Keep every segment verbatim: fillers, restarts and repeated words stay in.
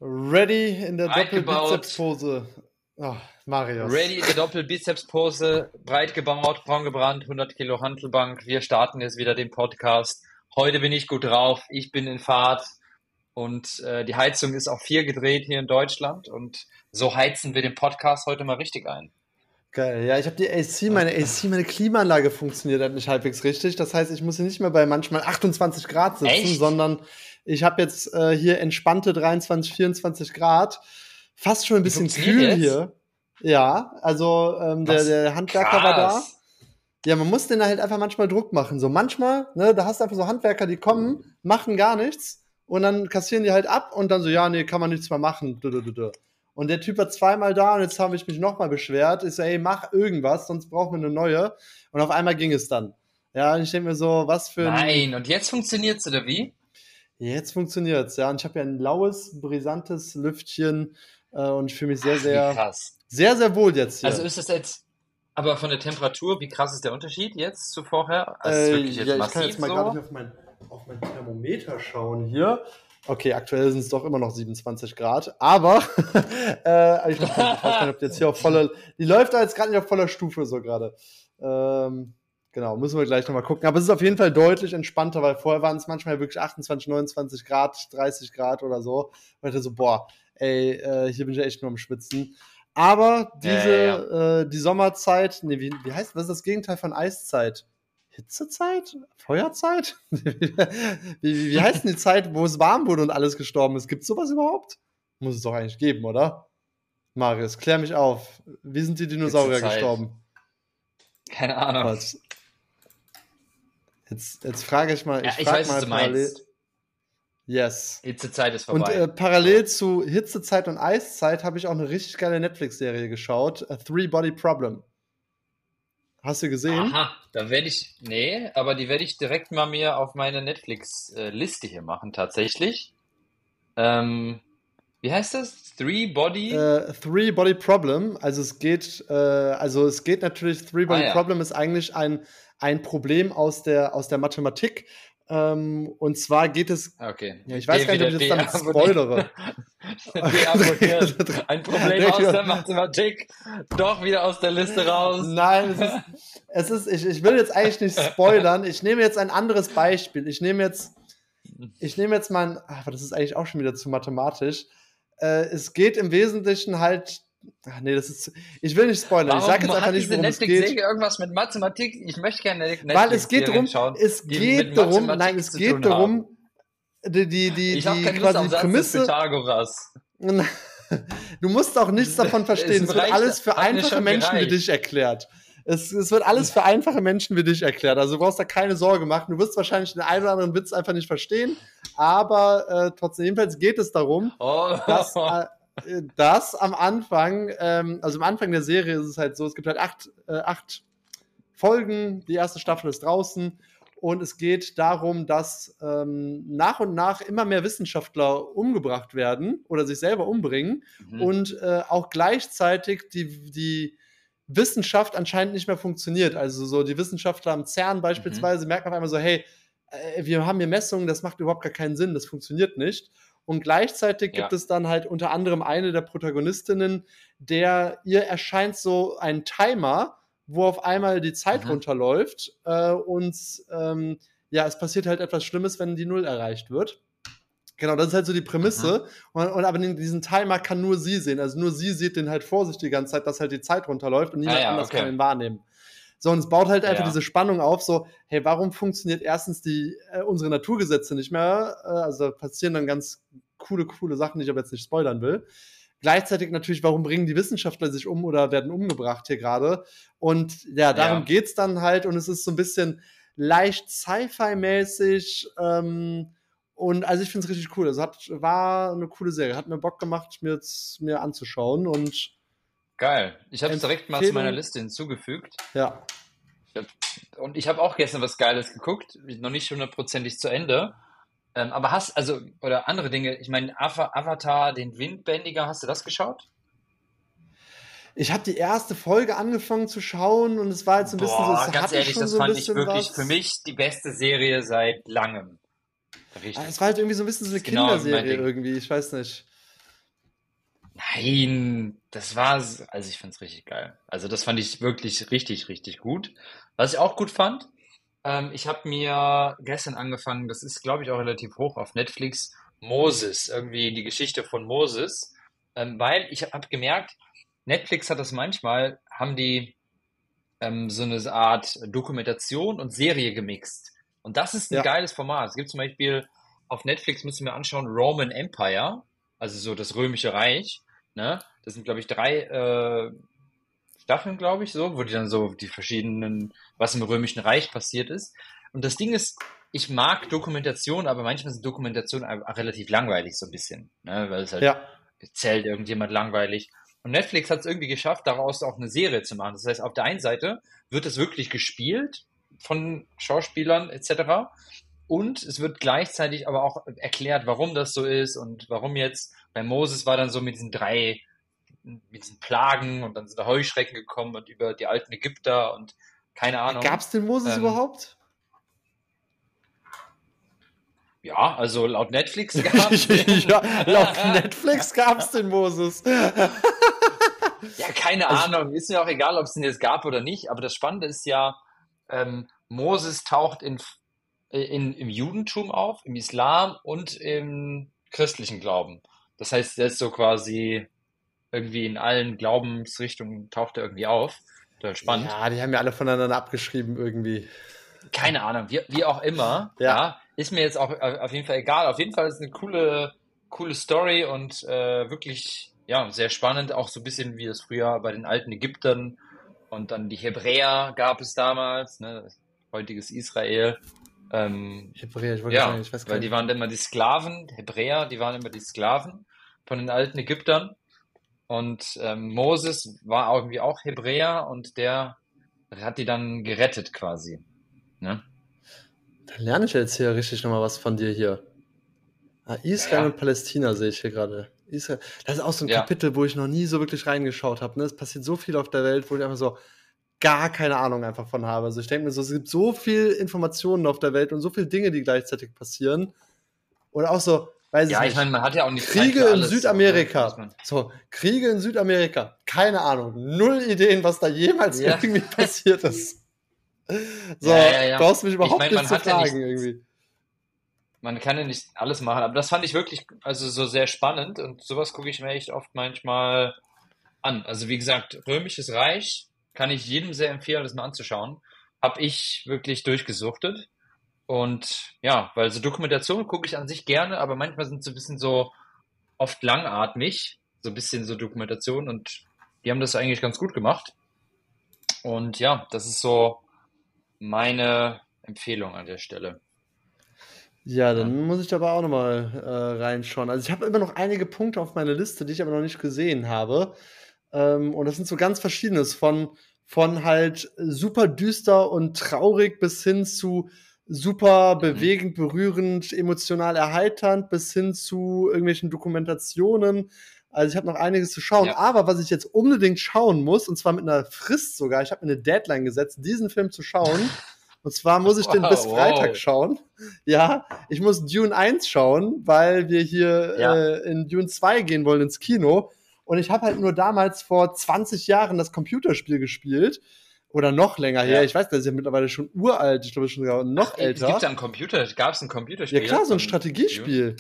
Ready in der Breit gebaut. Doppelbizepspose. Oh, Marius. Ready in der Doppelbizepspose, breit gebaut, braun gebrannt, hundert Kilo Hantelbank. Wir starten jetzt wieder den Podcast. Heute bin ich gut drauf, ich bin in Fahrt und äh, die Heizung ist auf vier gedreht hier in Deutschland und so heizen wir den Podcast heute mal richtig ein. Geil, ja, ich habe die A C, meine A C, meine Klimaanlage funktioniert halt nicht halbwegs richtig. Das heißt, ich muss hier nicht mehr bei manchmal achtundzwanzig Grad sitzen, Echt? sondern ich habe jetzt äh, hier entspannte dreiundzwanzig, vierundzwanzig Grad. Fast schon ein bisschen kühl jetzt? hier. Ja, also ähm, der, Was? der Handwerker war da. Krass. Ja, man muss denen halt einfach manchmal Druck machen. So manchmal, ne, da hast du einfach so Handwerker, die kommen, machen gar nichts und dann kassieren die halt ab und dann so, ja, nee, kann man nichts mehr machen. Du, du, du, du. Und der Typ war zweimal da und jetzt habe ich mich nochmal beschwert. Ich so, ey, mach irgendwas, sonst brauchen wir eine neue. Und auf einmal ging es dann. Ja, und ich denke mir so, was für ein... Nein, und jetzt funktioniert's oder wie? Jetzt funktioniert's, ja. Und ich habe ja ein laues, brisantes Lüftchen äh, und ich fühle mich sehr, Ach, wie sehr, krass. sehr, sehr wohl jetzt hier. Also ist es jetzt, aber von der Temperatur, wie krass ist der Unterschied jetzt zu vorher? Also ist es Äh, wirklich jetzt ja, ich massiv kann jetzt mal so? gerade auf mein, auf mein Thermometer schauen hier. Okay, aktuell sind es doch immer noch siebenundzwanzig Grad, aber äh, ich, glaub, ich weiß nicht, ob die jetzt hier auf voller, die läuft da jetzt gerade nicht auf voller Stufe so gerade. Ähm, genau, müssen wir gleich nochmal gucken. Aber es ist auf jeden Fall deutlich entspannter, weil vorher waren es manchmal wirklich achtundzwanzig, neunundzwanzig Grad, dreißig Grad oder so. Und ich dachte so, boah, ey, äh, hier bin ich ja echt nur am Schwitzen. Aber diese, Ja, ja, Äh, die Sommerzeit, nee, wie, wie heißt, was ist das Gegenteil von Eiszeit? Hitzezeit? Feuerzeit? wie, wie, wie heißt denn die Zeit, wo es warm wurde und alles gestorben ist? Gibt es sowas überhaupt? Muss es doch eigentlich geben, oder? Marius, klär mich auf. Wie sind die Dinosaurier Hitzezeit. gestorben? Keine Ahnung. Was? Jetzt, jetzt frage ich mal, Ja, ich ich frage weiß, was mal du parallel. meinst. Yes. Hitzezeit ist Und vorbei. äh, parallel zu Hitzezeit und Eiszeit habe ich auch eine richtig geile Netflix-Serie geschaut. A Three-Body Problem. Hast du gesehen? Aha, da werde ich, nee, aber die werde ich direkt mal mir auf meine Netflix-Liste hier machen, tatsächlich. Ähm, wie heißt das? Three Body? Äh, Three-Body Problem. Also es geht, äh, also es geht natürlich, Three-Body Ah ja. Problem ist eigentlich ein, ein Problem aus der, aus der Mathematik. Ähm, und zwar geht es, Okay. ja, ich weiß gar nicht, ob ich jetzt damit Deabonniert. spoilere. Deabonniert. Ein Problem aus der Mathematik. Doch wieder aus der Liste raus. Nein, es ist, es ist ich, ich will jetzt eigentlich nicht spoilern. Ich nehme jetzt ein anderes Beispiel. Ich nehme jetzt, ich nehme jetzt mal, ein, aber das ist eigentlich auch schon wieder zu mathematisch. Äh, es geht im Wesentlichen halt, ach nee, das ist, ich will nicht spoilern. Warum ich sag jetzt einfach hat nicht, diese worum es Netflix-Serie geht. irgendwas mit Mathematik? Ich möchte gerne Netflix Weil es geht darum, schauen, es die geht mit darum, Mathematik nein, es zu geht tun darum, haben. die, die, die, Ich habe die keine Lust quasi auf die Satz des Prämisse. Pythagoras. Du musst auch nichts davon verstehen. Es Es wird reicht- alles für hat mir einfache schon Menschen wie gereicht. dich erklärt. Es, es wird alles für einfache Menschen wie dich erklärt. Also du brauchst da keine Sorge machen. Du wirst wahrscheinlich den einen oder anderen Witz einfach nicht verstehen. Aber äh, trotzdem, jedenfalls geht es darum, Oh. dass, äh, dass am Anfang, ähm, also am Anfang der Serie ist es halt so, es gibt halt acht, äh, acht Folgen. Die erste Staffel ist draußen. Und es geht darum, dass ähm, nach und nach immer mehr Wissenschaftler umgebracht werden oder sich selber umbringen Mhm. und äh, auch gleichzeitig die, die Wissenschaft anscheinend nicht mehr funktioniert. Also so die Wissenschaftler am CERN beispielsweise merken auf einmal so, hey, äh, wir haben hier Messungen, das macht überhaupt gar keinen Sinn, das funktioniert nicht. Und gleichzeitig Ja. gibt es dann halt unter anderem eine der Protagonistinnen, der ihr erscheint so ein Timer, wo auf einmal die Zeit Mhm. runterläuft äh, und ähm, ja, es passiert halt etwas Schlimmes, wenn die Null erreicht wird. Genau, das ist halt so die Prämisse. Und, und aber den, diesen Timer kann nur sie sehen. Also nur sie sieht den halt vor sich die ganze Zeit, dass halt die Zeit runterläuft und niemand Ah ja, anders okay. kann ihn wahrnehmen. So, und es baut halt einfach Ja. diese Spannung auf, so, hey, warum funktioniert erstens die, äh, unsere Naturgesetze nicht mehr? Äh, also da passieren dann ganz coole, coole Sachen, die ich aber jetzt nicht spoilern will. Gleichzeitig natürlich, warum bringen die Wissenschaftler sich um oder werden umgebracht hier gerade? Und ja, darum Ja. geht's dann halt und es ist so ein bisschen leicht Sci-Fi-mäßig ähm, und also ich finde es richtig cool. Es hat, war eine coole Serie, hat mir Bock gemacht, mir jetzt mir anzuschauen und Geil. Ich habe es direkt mal zu Empfehlung- meiner Liste hinzugefügt. ja, Ich hab, und ich habe auch gestern was Geiles geguckt, noch nicht hundertprozentig zu Ende. Ähm, aber hast, also, oder andere Dinge, ich meine, Ava- Avatar, den Windbändiger, hast du das geschaut? ich habe die erste Folge angefangen zu schauen und es war jetzt so ein bisschen so, Boah, es ganz hatte ehrlich, schon das so ein fand ich bisschen wirklich was. für mich die beste Serie seit langem. Richtig. Ah, es war halt irgendwie so ein bisschen so eine Genau mein Kinderserie Ding. irgendwie, ich weiß nicht. Nein, das war, also ich fand's richtig geil. Also das fand ich wirklich richtig, richtig gut. Was ich auch gut fand, ähm, ich habe mir gestern angefangen, das ist, glaube ich, auch relativ hoch auf Netflix, Moses, irgendwie die Geschichte von Moses, ähm, weil ich habe hab gemerkt, Netflix hat das manchmal, haben die ähm, so eine Art Dokumentation und Serie gemixt. Und das ist ein Ja. geiles Format. Es gibt zum Beispiel auf Netflix, müssen wir anschauen, Roman Empire, also so das Römische Reich. Ne? Das sind, glaube ich, drei äh, Staffeln, glaube ich, so, wo die dann so die verschiedenen, was im Römischen Reich passiert ist. Und das Ding ist, ich mag Dokumentation, aber manchmal sind Dokumentationen auch relativ langweilig, so ein bisschen, ne? Weil es halt Ja. erzählt irgendjemand langweilig. Und Netflix hat es irgendwie geschafft, daraus auch eine Serie zu machen. Das heißt, auf der einen Seite wird es wirklich gespielt von Schauspielern et cetera. Und es wird gleichzeitig aber auch erklärt, warum das so ist und warum jetzt. Bei Moses war dann so mit diesen drei, mit diesen Plagen und dann sind da Heuschrecken gekommen und über die alten Ägypter und keine Ahnung. Gab's den Moses Ähm, überhaupt? ja, also laut Netflix gab es den. Ja, laut Netflix gab's den Moses. Ja, keine Also, Ahnung. Ist mir auch egal, ob es den jetzt gab oder nicht. Aber das Spannende ist ja, ähm, Moses taucht in, in, im Judentum auf, im Islam und im christlichen Glauben. Das heißt, er ist so quasi irgendwie in allen Glaubensrichtungen taucht er irgendwie auf. Total spannend. ja, die haben ja alle voneinander abgeschrieben irgendwie. Keine Ahnung, wie, wie auch immer, Ja. ja, ist mir jetzt auch äh, auf jeden Fall egal. Auf jeden Fall ist es eine coole, coole Story und äh, wirklich, ja, sehr spannend. Auch so ein bisschen wie das früher bei den alten Ägyptern und dann die Hebräer gab es damals, ne, heutiges Israel. Ähm, Hebräer, ich wollte gerade sagen, ja, ich weiß gar weil die nicht. waren immer die Sklaven, Hebräer, die waren immer die Sklaven von den alten Ägyptern. Und ähm, Moses war irgendwie auch Hebräer und der hat die dann gerettet quasi. Ne? Dann lerne ich jetzt hier richtig nochmal was von dir hier. Ah, Ja, Israel und ja, Palästina sehe ich hier gerade. Israel. Das ist auch so ein ja. Kapitel, wo ich noch nie so wirklich reingeschaut habe. Ne? Es passiert so viel auf der Welt, wo ich einfach so gar keine Ahnung einfach von habe. Also ich denke mir so, es gibt so viel Informationen auf der Welt und so viele Dinge, die gleichzeitig passieren. Oder auch so, weiß ich Ja, ich meine, nicht, man hat ja auch nicht Zeit Kriege für in alles, so, ne? Muss Südamerika. man. So, Kriege in Südamerika. Keine Ahnung. Null Ideen, was da jemals Ja, irgendwie passiert ist. So, ja, ja, ja. brauchst mich Ich überhaupt meine, nicht man zu hat ja nicht, fragen irgendwie. man kann ja nicht alles machen, aber das fand ich wirklich, also so sehr spannend und sowas gucke ich mir echt oft manchmal an. Also wie gesagt, Römisches Reich kann ich jedem sehr empfehlen, das mal anzuschauen. Hab ich wirklich durchgesuchtet. Und ja, weil so Dokumentationen gucke ich an sich gerne, aber manchmal sind sie ein bisschen so oft langatmig, so ein bisschen so Dokumentation und die haben das eigentlich ganz gut gemacht. Und ja, das ist so meine Empfehlung an der Stelle. Ja, Ja, dann muss ich aber auch nochmal äh, reinschauen. Also ich habe immer noch einige Punkte auf meiner Liste, die ich aber noch nicht gesehen habe. Ähm, und das sind so ganz verschiedenes, von, von halt super düster und traurig bis hin zu super mhm. bewegend, berührend, emotional erheiternd, bis hin zu irgendwelchen Dokumentationen. Also ich habe noch einiges zu schauen. Ja. Aber was ich jetzt unbedingt schauen muss, und zwar mit einer Frist sogar, ich habe mir eine Deadline gesetzt, diesen Film zu schauen. Und zwar muss ich den bis Wow, Freitag wow. schauen. Ja, ich muss Dune eins schauen, weil wir hier Ja, äh, in Dune zwei gehen wollen ins Kino. Und ich habe halt nur damals vor zwanzig Jahren das Computerspiel gespielt. Oder noch länger her. ja. Ich weiß, das ist ja mittlerweile schon uralt. Ich glaube, schon sogar Ach, noch ey, es gibt ja älter. ein Computer, gab es ein Ja Computerspiel klar, so ein von Dune? Strategiespiel.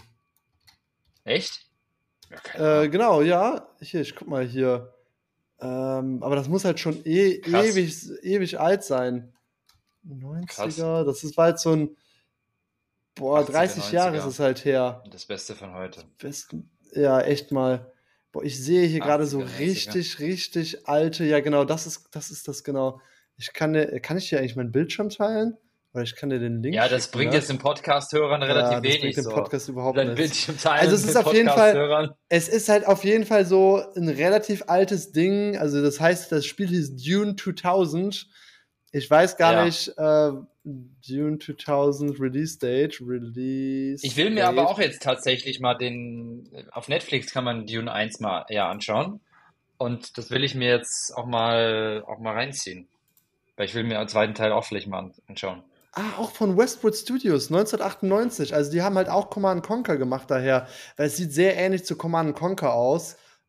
Echt? Ja, keine Äh, Ahnung. genau, ja. Hier, ich guck mal hier. Ähm, aber das muss halt schon e Krass, ewig, ewig alt sein. krass. neunziger, das ist halt so ein, boah, achtziger, dreißig Jahre ist neunziger. es halt her. Das Beste von heute. Besten, ja, echt mal. Boah, ich sehe hier gerade so achtziger, neunziger. richtig, richtig alte, ja genau, das ist, das ist das genau. Ich kann dir, kann ich dir eigentlich meinen Bildschirm teilen? Oder ich kann dir den Link Ja, das schicken, bringt ne? jetzt den Podcast-Hörern Ja, relativ das bringt wenig, dem so. Podcast überhaupt Dein nichts. Bildschirm Also teilen es mit ist den auf jeden Fall, Podcast-Hörern. es ist halt auf jeden Fall so ein relativ altes Ding. Also das heißt, das Spiel hieß Dune zweitausend. Ich weiß gar Ja. nicht, äh, Dune zweitausend Release Date, Release Ich will mir aber Date. auch jetzt tatsächlich mal den, auf Netflix kann man Dune eins mal ja anschauen. Und das will ich mir jetzt auch mal, auch mal reinziehen. Weil ich will mir den zweiten Teil auch vielleicht mal an- anschauen. Ah, auch von Westwood Studios, neunzehnhundertachtundneunzig. Also die haben halt auch Command and Conquer gemacht daher, weil es sieht sehr ähnlich zu Command and Conquer aus.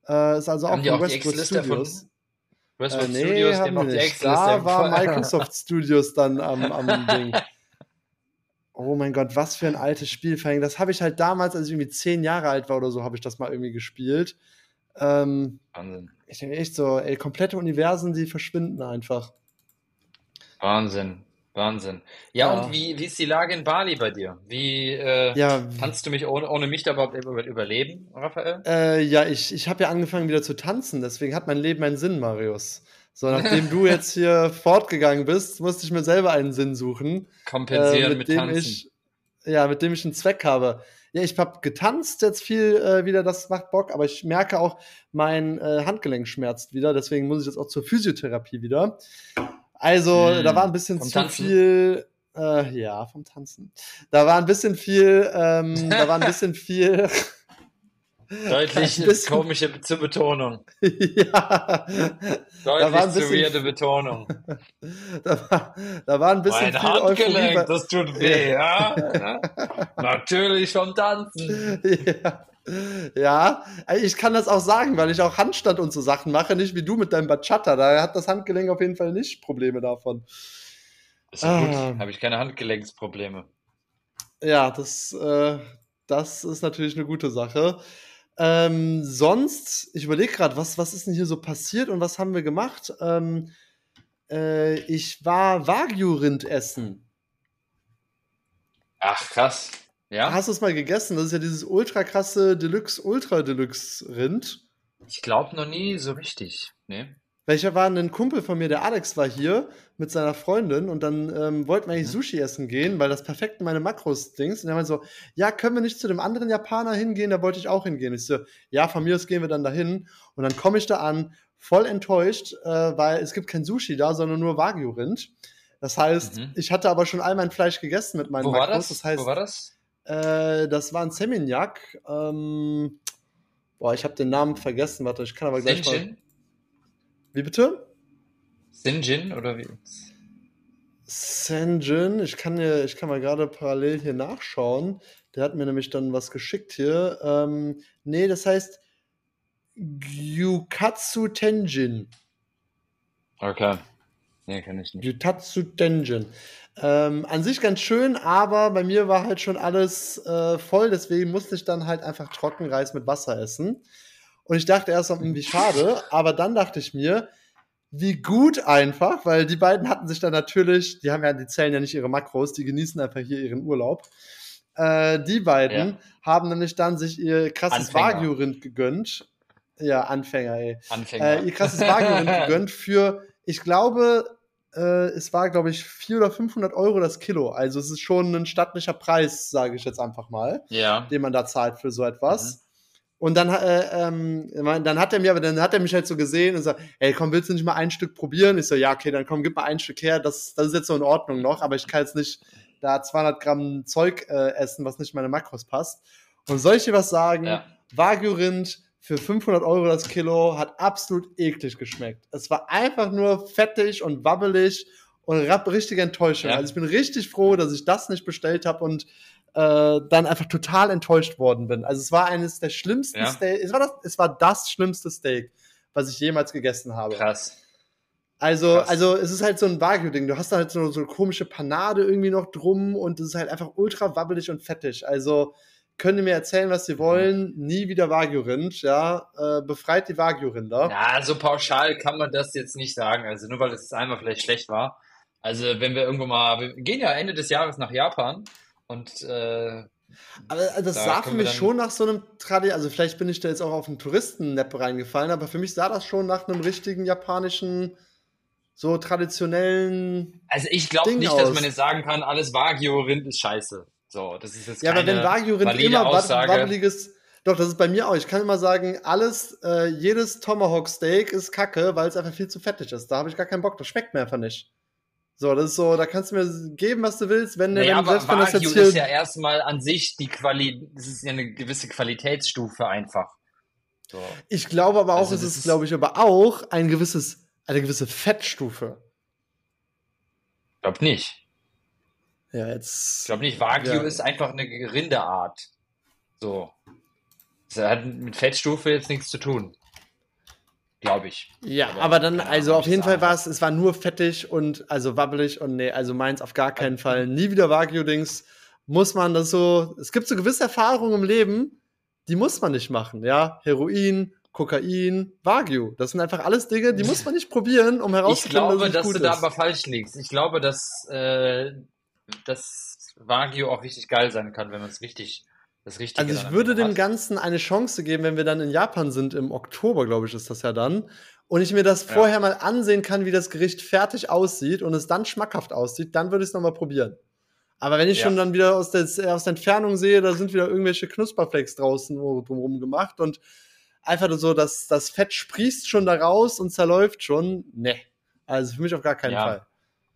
Äh, ist also Haben auch die von auch die Westwood Ex-Liste erfunden? Studios. Westwood Äh, nee, Studios, die haben haben die auch die nicht. Ex-Liste Da war empfohlen. Microsoft Studios dann am, am Ding. Oh mein Gott, was für ein altes Spiel. Vor allem, das habe ich halt damals, als ich irgendwie zehn Jahre alt war oder so, habe ich das mal irgendwie gespielt. Ähm, Wahnsinn. ich denke echt so, ey, komplette Universen, die verschwinden einfach. Wahnsinn. Wahnsinn. Ja, und Ja, wie, wie ist die Lage in Bali bei dir? Wie äh, ja, kannst du mich ohne, ohne mich da überhaupt über- überleben, Raphael? äh, ja, ich, ich habe ja angefangen wieder zu tanzen, deswegen hat mein Leben einen Sinn, Marius. So, nachdem du jetzt hier fortgegangen bist, musste ich mir selber einen Sinn suchen, äh, Kompensieren mit mit dem Tanzen. ich, ja, mit dem ich einen Zweck habe. Ja, ich habe getanzt jetzt viel äh, wieder, das macht Bock, aber ich merke auch, mein äh, Handgelenk schmerzt wieder, deswegen muss ich jetzt auch zur Physiotherapie wieder. Also, da war ein Hm. bisschen Vom zu Tanzen? viel, äh, ja, vom Tanzen. Da war ein bisschen viel, ähm, da war ein bisschen viel, ein Deutlich bisschen, komische zur Betonung. ja, da war Deutlich ein zu bisschen, weirde Betonung. da war, da war ein bisschen Mein viel Euphorie, Handgelenk, weil, das tut ja, weh, ja? Ja? Natürlich vom Tanzen. ja, ja, ich kann das auch sagen, weil ich auch Handstand und so Sachen mache, nicht wie du mit deinem Bachata. Da hat das Handgelenk auf jeden Fall nicht Probleme davon. Ist ja gut, Ah, habe ich keine Handgelenksprobleme. ja, das, äh, das ist natürlich eine gute Sache. Ähm, sonst, ich überlege gerade, was, was ist denn hier so passiert und was haben wir gemacht? Ähm, äh, ich war Wagyu-Rind essen. Ach, krass. Ja? Hast du es mal gegessen? Das ist ja dieses ultra krasse Deluxe, Ultra Deluxe Rind. Ich glaube noch nie so richtig. Nee. Welcher war ein Kumpel von mir, der Alex war hier mit seiner Freundin und dann ähm, wollten wir eigentlich Mhm. Sushi essen gehen, weil das perfekt in meine Makros-Dings. Und er meinte so, ja, können wir nicht zu dem anderen Japaner hingehen? Da wollte ich auch hingehen. Ich so, ja, von mir aus gehen wir dann dahin. Und dann komme ich da an, voll enttäuscht, äh, weil es gibt kein Sushi da, sondern nur Wagyu-Rind. Das heißt, Mhm. ich hatte aber schon all mein Fleisch gegessen mit meinen Wo war Makros. Das das? Wo heißt, war das? äh, das war ein Seminyak. Ähm, boah, ich habe den Namen vergessen. Warte, ich kann aber gleich mal. Sinjin? Wie bitte? Sinjin oder wie? Senjin, ich kann hier, ich kann mal gerade parallel hier nachschauen. Der hat mir nämlich dann was geschickt hier. Ähm, nee, das heißt Gyukatsu Tenjin. Okay. Nee, kann ich nicht. Gyutatsu Tenjin. Ähm, an sich ganz schön, aber bei mir war halt schon alles äh, voll, deswegen musste ich dann halt einfach Trockenreis mit Wasser essen. Und ich dachte erst, hm, wie schade, aber dann dachte ich mir, wie gut einfach, weil die beiden hatten sich dann natürlich, die haben ja, die zählen ja nicht ihre Makros, die genießen einfach hier ihren Urlaub. Äh, die beiden Ja. haben nämlich dann sich ihr krasses Anfänger. Wagyu-Rind gegönnt. Ja, Anfänger, ey. Äh, Anfänger. ihr krasses Wagyu-Rind gegönnt für, ich glaube, äh, es war, glaube ich, vierhundert oder fünfhundert Euro das Kilo. Also es ist schon ein stattlicher Preis, sage ich jetzt einfach mal, Ja. den man da zahlt für so Mhm. etwas. Und dann, äh, ähm, ich mein, dann hat er mir, aber dann hat er mich halt so gesehen und sagt, ey, komm, willst du nicht mal ein Stück probieren? Ich so, ja, okay, dann komm, gib mal ein Stück her. Das, das ist jetzt so in Ordnung noch, aber ich kann jetzt nicht da zweihundert Gramm Zeug äh, essen, was nicht in meine Makros passt. Und soll ich dir was sagen? Ja. Wagyu-Rind für fünfhundert Euro das Kilo hat absolut eklig geschmeckt. Es war einfach nur fettig und wabbelig und rab- richtige Enttäuschung. Ja. Also ich bin richtig froh, dass ich das nicht bestellt habe und äh, dann einfach total enttäuscht worden bin. Also es war eines der schlimmsten Ja. Steak, es war das, es war das schlimmste Steak, was ich jemals gegessen habe. Krass. Also, Krass. also es ist halt so ein Wagyu-Ding. Du hast da halt so, so eine komische Panade irgendwie noch drum und es ist halt einfach ultra wabbelig und fettig. Also können die mir erzählen, was sie wollen, nie wieder Wagyu-Rind, ja, äh, befreit die Wagyu-Rinder. Ja, so pauschal kann man das jetzt nicht sagen. Also nur weil es einmal vielleicht schlecht war. Also wenn wir irgendwo mal, wir gehen ja Ende des Jahres nach Japan und äh, Aber äh, das da sah für können wir mich dann. schon nach so einem Tradi, also vielleicht bin ich da jetzt auch auf einen Touristen-Nap reingefallen, aber für mich sah das schon nach einem richtigen japanischen, so traditionellen Also ich glaube Ding nicht, dass man aus. jetzt sagen kann, alles Wagyu-Rind ist scheiße. So, das ist jetzt Ja, aber wenn keine Wagyu-Rind valide immer wab- Aussage. wabbeliges, doch, das ist bei mir auch. Ich kann immer sagen, alles, äh, jedes Tomahawk-Steak ist kacke, weil es einfach viel zu fettig ist. Da habe ich gar keinen Bock, das schmeckt mir einfach nicht. So, das ist so, da kannst du mir geben, was du willst, wenn, Naja, wenn, aber selbst wenn das Wagyu jetzt ist ja hier, erstmal an sich die Quali, das ist ja eine gewisse Qualitätsstufe einfach. So. ich glaube aber auch, Also es das ist, ist, glaube ich, aber auch ein gewisses, eine gewisse Fettstufe. glaub nicht. Ja, Ich jetzt, glaube nicht, Wagyu ja, ist einfach eine Rinderart. So. Das hat mit Fettstufe jetzt nichts zu tun. glaube ich. Ja, aber, aber dann, keine also Ahnung, auf wie jeden ich Fall sagen war soll. es, es war nur fettig und also wabbelig und nee, also meins auf gar keinen Fall. Nie wieder Wagyu-Dings. Muss man das so, es gibt so gewisse Erfahrungen im Leben, die muss man nicht machen, ja. Heroin, Kokain, Wagyu. Das sind einfach alles Dinge, die muss man nicht probieren, um Ich herauszufinden, dass es glaube, nicht dass du gut da aber ist. falsch liegst. Ich glaube, dass, äh, dass Wagyu auch richtig geil sein kann, wenn man es richtig, das Also Richtige dann ich am würde Ende dem hat. Ganzen eine Chance geben, wenn wir dann in Japan sind, im Oktober, glaube ich, ist das ja dann. Und ich mir das Ja, vorher mal ansehen kann, wie das Gericht fertig aussieht und es dann schmackhaft aussieht, dann würde ich es nochmal probieren. Aber wenn ich schon ja, dann wieder aus der, aus der Entfernung sehe, da sind wieder irgendwelche Knusperflex draußen drumherum gemacht und einfach so, dass das Fett sprießt schon da raus und zerläuft schon. Ne. Also für mich auf gar keinen ja, Fall.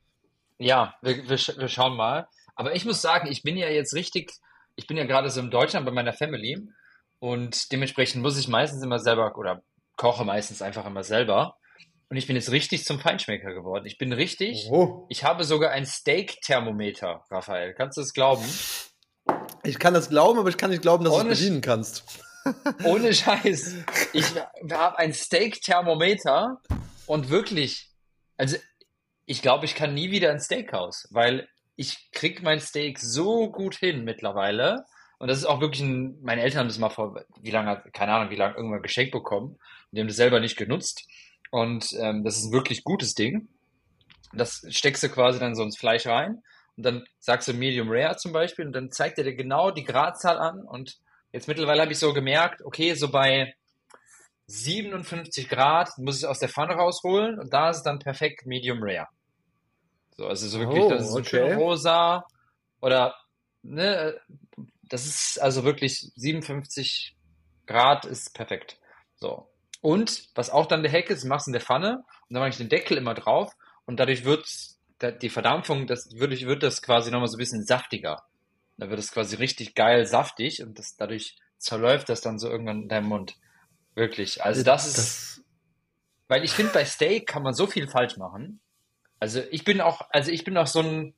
ja, wir, wir, sch- wir schauen mal. Aber ich muss sagen, ich bin ja jetzt richtig, ich bin ja gerade so in Deutschland bei meiner Family und dementsprechend muss ich meistens immer selber oder koche meistens einfach immer selber. Und ich bin jetzt richtig zum Feinschmecker geworden. Ich bin richtig, Oh. ich habe sogar ein Steak-Thermometer, Raphael. Kannst du es glauben? Ich kann das glauben, aber ich kann nicht glauben, dass du es Ohne, Sch- bedienen kannst. ohne Scheiß. Ich habe ein Steak-Thermometer und wirklich, also ich glaube, ich kann nie wieder ins Steakhouse, weil ich krieg mein Steak so gut hin mittlerweile. Und das ist auch wirklich ein, meine Eltern haben das mal vor, wie lange, keine Ahnung, wie lange irgendwann geschenkt bekommen. Und die haben das selber nicht genutzt. Und ähm, das ist ein wirklich gutes Ding. Das steckst du quasi dann so ins Fleisch rein und dann sagst du Medium Rare zum Beispiel und dann zeigt er dir genau die Gradzahl an und jetzt mittlerweile habe ich so gemerkt, okay, so bei siebenundfünfzig Grad muss ich es aus der Pfanne rausholen und da ist es dann perfekt Medium Rare. So, also so wirklich, das ist Oh, so schön okay. rosa oder, ne, das ist also wirklich siebenundfünfzig Grad ist perfekt. So. Und was auch dann der Hack ist, machst du in der Pfanne und dann mache ich den Deckel immer drauf und dadurch wird die Verdampfung, das wird, wird das quasi nochmal so ein bisschen saftiger. Da wird es quasi richtig geil saftig und das, dadurch zerläuft das dann so irgendwann in deinem Mund. Wirklich. Also Äh, das ist, Das, weil ich finde, bei Steak kann man so viel falsch machen. Also ich bin auch, also ich bin auch so ein,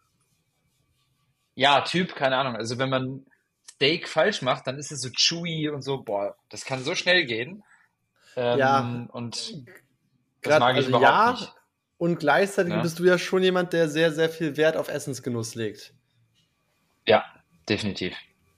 ja, Typ, keine Ahnung. Also wenn man Steak falsch macht, dann ist es so chewy und so, boah, das kann so schnell gehen. ja, Ähm, und das gerade, mag ich also überhaupt ja, nicht. und gleichzeitig Ne? bist du ja schon jemand, der sehr, sehr viel Wert auf Essensgenuss legt. Ja, definitiv.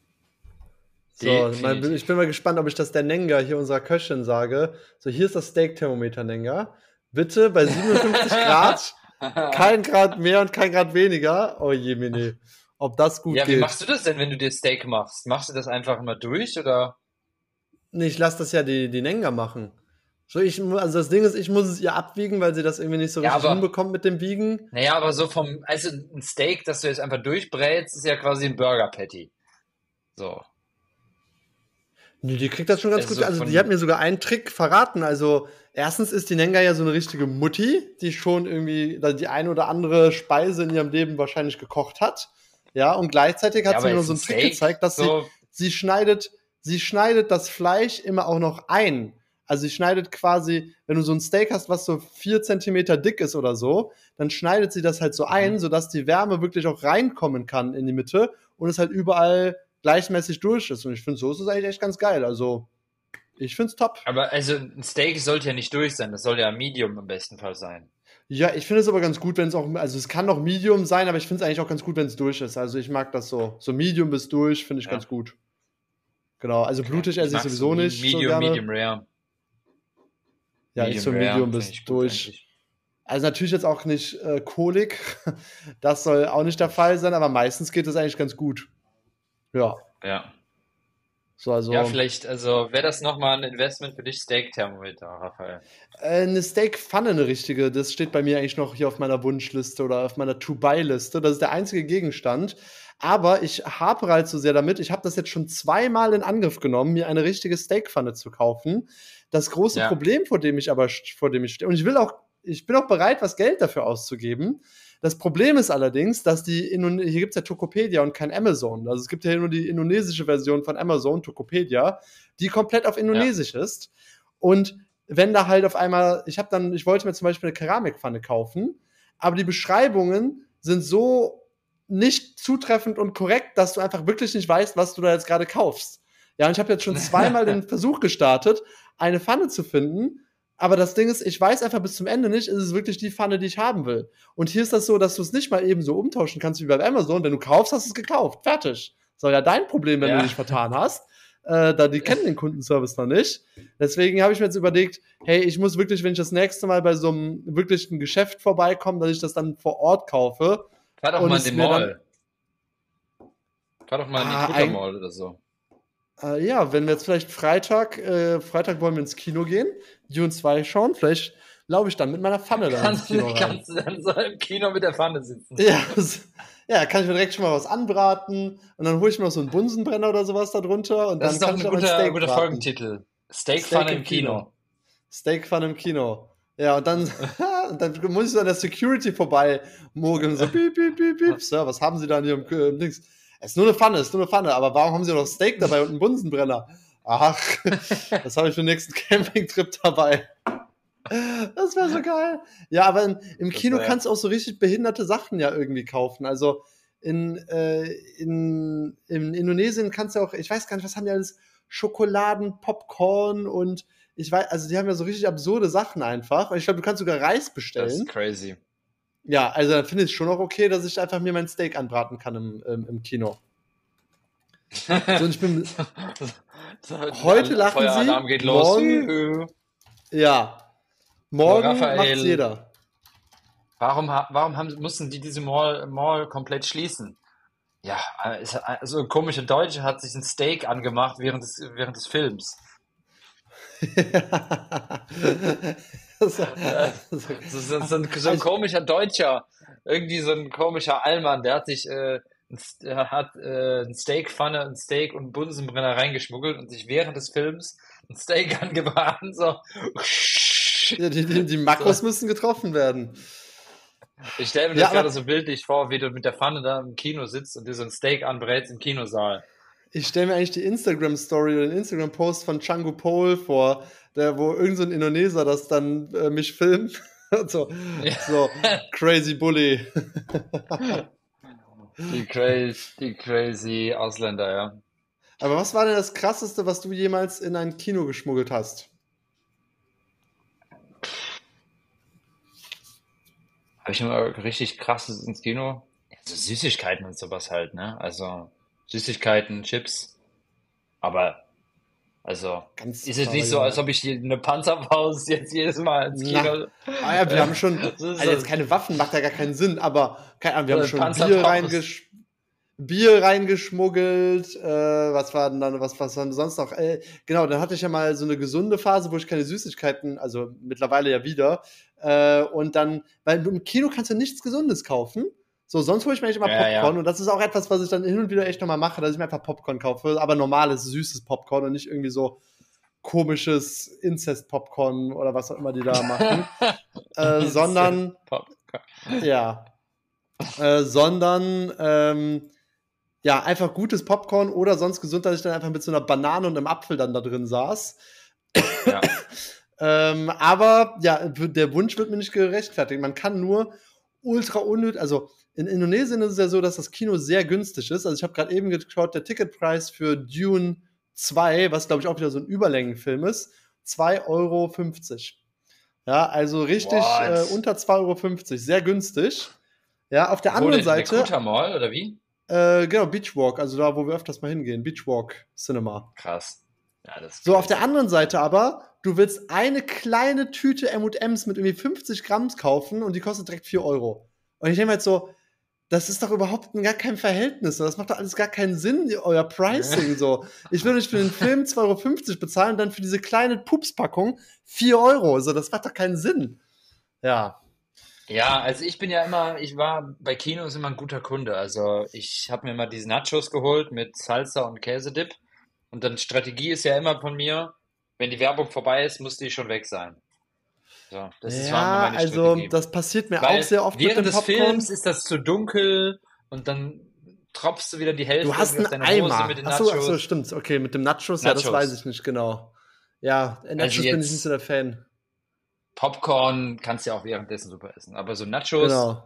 So, mal, ich Definitiv. bin mal gespannt, ob ich das der Nenga hier unserer Köchin sage. So, hier ist das Steak-Thermometer, Nenga. Bitte bei siebenundfünfzig Grad, kein Grad mehr und kein Grad weniger. Oh je, Mene. Ob das gut Ja, wie machst geht. du das denn, wenn du dir Steak machst? Machst du das einfach immer durch oder? Nee, ich lasse das ja die, die Nenga machen. So, ich, mu- also das Ding ist, ich muss es ihr abwiegen, weil sie das irgendwie nicht so Ja, richtig aber, hinbekommt mit dem Wiegen. naja, aber so vom, also ein Steak, das du jetzt einfach durchbrätst, ist ja quasi ein Burger Patty. So. Nee, die kriegt das schon ganz Also gut. so Also die hat von, mir sogar einen Trick verraten. Also erstens ist die Nenga ja so eine richtige Mutti, die schon irgendwie die eine oder andere Speise in ihrem Leben wahrscheinlich gekocht hat. Ja, und gleichzeitig ja, hat sie aber mir noch jetzt so ein einen Trick Steak, gezeigt, dass sie, so, sie schneidet, sie schneidet das Fleisch immer auch noch ein. Also sie schneidet quasi, wenn du so ein Steak hast, was so vier Zentimeter dick ist oder so, dann schneidet sie das halt so mhm. ein, sodass die Wärme wirklich auch reinkommen kann in die Mitte und es halt überall gleichmäßig durch ist. Und ich finde, so ist es eigentlich echt ganz geil. Also, ich finde es top. Aber also ein Steak sollte ja nicht durch sein, das soll ja Medium im besten Fall sein. Ja, ich finde es aber ganz gut, wenn es auch, also es kann auch Medium sein, aber ich finde es eigentlich auch ganz gut, wenn es durch ist. Also ich mag das so. So Medium bis durch finde ich ganz Ja, gut. Genau. Also okay. blutig Ich esse ich mag so sowieso Me- nicht so Medium, gerne. Medium Rare. Ja, ich so Medium Rare Medium finde bis ich gut durch. eigentlich. Also natürlich jetzt auch nicht äh, kohlig. Das soll auch nicht der Fall sein, aber meistens geht es eigentlich ganz gut. Ja. Ja. So, Ja, also vielleicht, also wäre das nochmal ein Investment für dich, Steak-Thermometer, Raphael. Äh, 'ne Steakpfanne, eine richtige, das steht bei mir eigentlich noch hier auf meiner Wunschliste oder auf meiner To-Buy-Liste. Das ist der einzige Gegenstand. Aber ich hapere halt so sehr damit. Ich habe das jetzt schon zweimal in Angriff genommen, mir eine richtige Steakpfanne zu kaufen. Das große Ja, Problem, vor dem ich aber vor dem ich stehe, und ich will auch, ich bin auch bereit, was Geld dafür auszugeben. Das Problem ist allerdings, dass die, Indone hier gibt es ja Tokopedia und kein Amazon. Also es gibt ja nur die indonesische Version von Amazon, Tokopedia, die komplett auf ja. Indonesisch ist. Und wenn da halt auf einmal, ich habe dann, ich wollte mir zum Beispiel eine Keramikpfanne kaufen, aber die Beschreibungen sind so nicht zutreffend und korrekt, dass du einfach wirklich nicht weißt, was du da jetzt gerade kaufst. Ja, und ich habe jetzt schon zweimal den Versuch gestartet, eine Pfanne zu finden, Aber das Ding ist, ich weiß einfach bis zum Ende nicht, ist es wirklich die Pfanne, die ich haben will. Und hier ist das so, dass du es nicht mal eben so umtauschen kannst wie bei Amazon. Wenn du kaufst, hast du es gekauft. Fertig. Soll ja dein Problem, wenn Ja. du dich vertan hast. Äh, da die kennen den Kundenservice noch nicht. Deswegen habe ich mir jetzt überlegt, hey, ich muss wirklich, wenn ich das nächste Mal bei so einem wirklichen Geschäft vorbeikomme, dass ich das dann vor Ort kaufe. Fahr doch Und mal in es den mir dann- Mall. Fahr doch mal in Ah, die ein- Twitter Mall oder so. Äh, ja, wenn wir jetzt vielleicht Freitag, äh, Freitag wollen wir ins Kino gehen, Dune zwei schauen, vielleicht laufe ich dann mit meiner Pfanne da ins Kannst, Kino rein. kannst du dann so im Kino mit der Pfanne sitzen? Ja, das, ja, kann ich mir direkt schon mal was anbraten und dann hole ich mir noch so einen Bunsenbrenner oder sowas da drunter und Das dann ist doch kann ein ich aber ein guter, Steak guter braten. Folgentitel. Steak Steakpfanne im im Kino. Steakpfanne im Kino. Ja, und dann, und dann muss ich so an der Security vorbei mogeln, so piep, piep, piep, piep. Sir, was haben Sie da in Ihrem äh, im Dings? Es ist nur eine Pfanne, es ist nur eine Pfanne, aber warum haben Sie noch Steak dabei und einen Bunsenbrenner? Ach, das habe ich für den nächsten Campingtrip dabei. Das wäre so geil. Ja, aber in, im Das Kino wär- kannst du auch so richtig behinderte Sachen ja irgendwie kaufen. Also in, äh, in, in Indonesien kannst du auch, ich weiß gar nicht, was haben die alles? Schokoladen, Popcorn und ich weiß, also die haben ja so richtig absurde Sachen einfach. Und ich glaube, du kannst sogar Reis Das bestellen. ist crazy. Ja, also dann finde ich es schon auch okay, dass ich einfach mir mein Steak anbraten kann im, im, im Kino. So, und ich bin, Heute lachen Feueralarm Sie, geht los. morgen- ja, morgen Raphael. macht's jeder. Warum, ha- warum haben, mussten die diese Mall, Mall komplett schließen? Ja, äh, ist, äh, so ein komischer Deutscher hat sich ein Steak angemacht während des, während des Films. das, So, so, so, ein, so ein komischer Deutscher, irgendwie so ein komischer Allmann, der hat sich äh, ein, S- der hat äh, ein Steakpfanne, ein Steak und einen Bunsenbrenner reingeschmuggelt und sich während des Films ein Steak angebraten. So. ja, die, die, die Makros müssen getroffen werden. Ich stelle mir Ja, das gerade aber- so bildlich vor, wie du mit der Pfanne da im Kino sitzt und dir so ein Steak anbrätst im Kinosaal. Ich stelle mir eigentlich die Instagram-Story oder den Instagram-Post von Changu Pol vor, der, wo irgend so ein Indoneser das dann äh, mich filmt. so, Ja. so, crazy Bully. Die crazy, die crazy Ausländer, ja. Aber was war denn das Krasseste, was du jemals in ein Kino geschmuggelt hast? Habe ich mal richtig krasses ins Kino? Ja, so Süßigkeiten und sowas halt, ne? Also Süßigkeiten, Chips. Aber, also, Ganz ist es nicht so, als ob ich hier eine Panzerfaust jetzt jedes Mal ins Kino. Ah ja, wir haben schon, So ist also jetzt das. keine Waffen, macht ja gar keinen Sinn, aber keine Ahnung, wir haben Oder schon Panzerfaust. Bier, reingesch Bier reingeschmuggelt, äh, was war denn dann, was, was war denn sonst noch? Äh, genau, dann hatte ich ja mal so eine gesunde Phase, wo ich keine Süßigkeiten, also mittlerweile ja wieder, äh, und dann, weil im Kino kannst du nichts Gesundes kaufen, so, sonst hole ich mir eigentlich immer Ja, Popcorn ja. und das ist auch etwas, was ich dann hin und wieder echt nochmal mache, dass ich mir einfach Popcorn kaufe, aber normales, süßes Popcorn und nicht irgendwie so komisches Inzest-Popcorn oder was auch immer die da machen, äh, sondern Popcorn. ja. Äh, sondern ähm, ja, einfach gutes Popcorn oder sonst gesund, dass ich dann einfach mit so einer Banane und einem Apfel dann da drin saß. Ja. Ähm, aber ja, der Wunsch wird mir nicht gerechtfertigt. Man kann nur ultra unnötig, also in Indonesien ist es ja so, dass das Kino sehr günstig ist. Also ich habe gerade eben geschaut, der Ticketpreis für Dune zwei, was glaube ich auch wieder so ein Überlängenfilm ist, zwei Euro fünfzig. Ja, also richtig What? äh, unter zwei Euro fünfzig, sehr günstig. Ja, auf der Wo anderen denn? Seite, Der Kuta Mall, oder wie? äh, genau, Beachwalk, also da, wo wir öfters mal hingehen, Beachwalk Cinema. Krass. Ja, das ist So, auf der crazy. anderen Seite aber, du willst eine kleine Tüte M und M's mit irgendwie fünfzig Gramm kaufen und die kostet direkt vier Euro. Und ich denke mir halt so, das ist doch überhaupt in gar kein Verhältnis. Das macht doch alles gar keinen Sinn, euer Pricing so. Ich will nicht für den Film zwei Euro fünfzig bezahlen und dann für diese kleine Pupspackung vier Euro. So, das macht doch keinen Sinn. Ja. Ja, also ich bin ja immer, ich war bei Kinos immer ein guter Kunde. Also ich habe mir immer diese Nachos geholt mit Salsa und Käsedip. Und dann Strategie ist ja immer von mir, wenn die Werbung vorbei ist, muss die schon weg sein. So, das ist war immer Ja, meine also Strategie. das passiert mir Weil auch sehr oft mit während dem des Popcorn. Films ist das zu dunkel und dann tropfst du wieder die Hälfte Du hast irgendwie einen auf deine Hose Eimer. mit den Achso, Nachos. achso, stimmt. Okay, mit dem Nachos, ja, das Nachos. weiß ich nicht genau. Ja, in Nachos Also bin ich jetzt- nicht so der Fan. Popcorn kannst du ja auch währenddessen super essen. Aber so Nachos, Genau.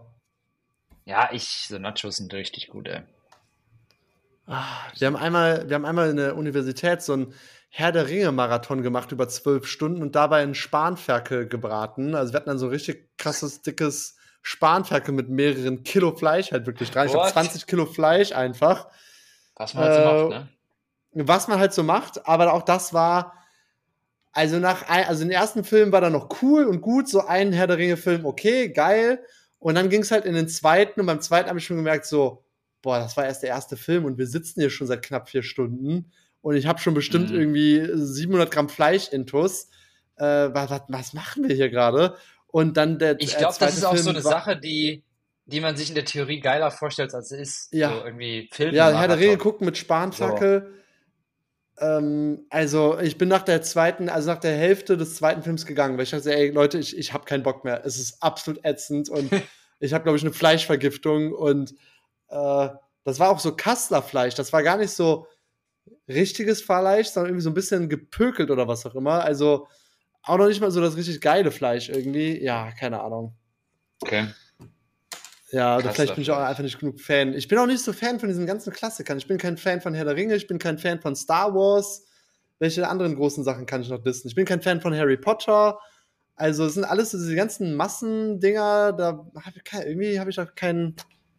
ja, ich, so Nachos sind richtig gut, ey. Ah, wir haben einmal, wir haben einmal in der Universität so ein Herr der Ringe-Marathon gemacht über zwölf Stunden und dabei einen Spanferkel gebraten. Also wir hatten dann so ein richtig krasses, dickes Spanferkel mit mehreren Kilo Fleisch halt wirklich dran. Ich glaube What? zwanzig Kilo Fleisch einfach. Was man halt so Äh, macht, ne? Was man halt so macht, aber auch das war, also nach, ein, also den ersten Film war dann noch cool und gut, so ein Herr der Ringe-Film, okay, geil. Und dann ging es halt in den zweiten und beim zweiten habe ich schon gemerkt, so, boah, das war erst der erste Film und wir sitzen hier schon seit knapp vier Stunden und ich habe schon bestimmt Mhm. irgendwie siebenhundert Gramm Fleisch intus. Äh, was, was, was machen wir hier gerade? Und dann der Ich äh, glaube, zweite das ist auch Film so eine war, Sache, die, die man sich in der Theorie geiler vorstellt, als es ist. ja, So irgendwie ja, Herr der Ringe Filmmarathon. gucken mit So. Spanferkel. Ähm, also ich bin nach der zweiten, also nach der Hälfte des zweiten Films gegangen, weil ich dachte, ey Leute, ich, ich habe keinen Bock mehr. Es ist absolut ätzend und ich habe, glaube ich, eine Fleischvergiftung und äh, das war auch so Kasslerfleisch. Das war gar nicht so richtiges Fleisch, sondern irgendwie so ein bisschen gepökelt oder was auch immer. Also auch noch nicht mal so das richtig geile Fleisch irgendwie. Ja, keine Ahnung. Okay. Ja, oder vielleicht bin ich auch Kasslerfleisch. einfach nicht genug Fan. Ich bin auch nicht so Fan von diesen ganzen Klassikern. Ich bin kein Fan von Herr der Ringe, ich bin kein Fan von Star Wars. Welche anderen großen Sachen kann ich noch dissen? Ich bin kein Fan von Harry Potter. Also es sind alles so diese ganzen Massendinger, da hab ich kein, irgendwie habe ich auch keinen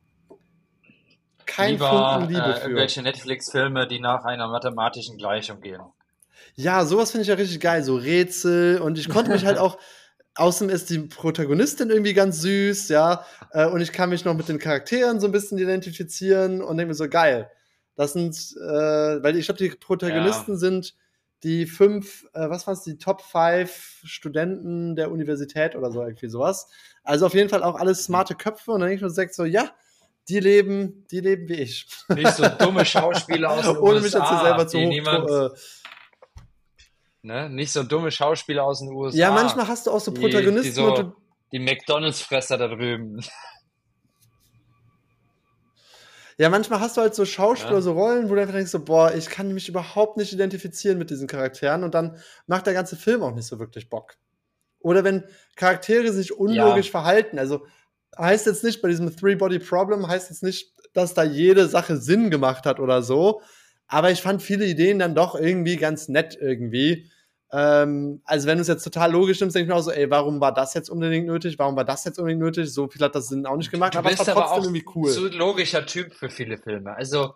kein Funken Lieber Liebe äh, für. irgendwelche Netflix-Filme, die nach einer mathematischen Gleichung gehen. Ja, sowas finde ich ja richtig geil, so Rätsel. Und ich konnte mich halt auch, außerdem ist die Protagonistin irgendwie ganz süß, ja. Äh, und ich kann mich noch mit den Charakteren so ein bisschen identifizieren und denke mir so, geil. Das sind, äh, weil ich glaube, die Protagonisten Ja. sind die fünf, äh, was war's, die Top five Studenten der Universität oder so, irgendwie sowas. Also auf jeden Fall auch alles smarte Köpfe. Und dann denke ich mir so, direkt so, ja, die leben, die leben wie ich. Nicht so dumme Schauspieler aus den Ohne mich jetzt hier U S A, selber zu die hoch. niemand, Äh, ne? Nicht so dumme Schauspieler aus den ja, U S A, manchmal hast du auch so die, die Protagonisten und so, du, die McDonalds-Fresser da drüben. ja, manchmal hast du halt so Schauspieler, Ne? so Rollen, wo du einfach denkst, so, boah, ich kann mich überhaupt nicht identifizieren mit diesen Charakteren und dann macht der ganze Film auch nicht so wirklich Bock. Oder wenn Charaktere sich unlogisch Ja, verhalten, also heißt jetzt nicht bei diesem Three-Body-Problem, heißt jetzt nicht, dass da jede Sache Sinn gemacht hat oder so, aber ich fand viele Ideen dann doch irgendwie ganz nett irgendwie. Ähm, also wenn du es jetzt total logisch nimmst, denke ich mir auch so, ey, warum war das jetzt unbedingt nötig? Warum war das jetzt unbedingt nötig? So viel hat das Sinn auch nicht gemacht, du aber es war bist aber trotzdem auch irgendwie cool. zu logischer Typ für viele Filme. Also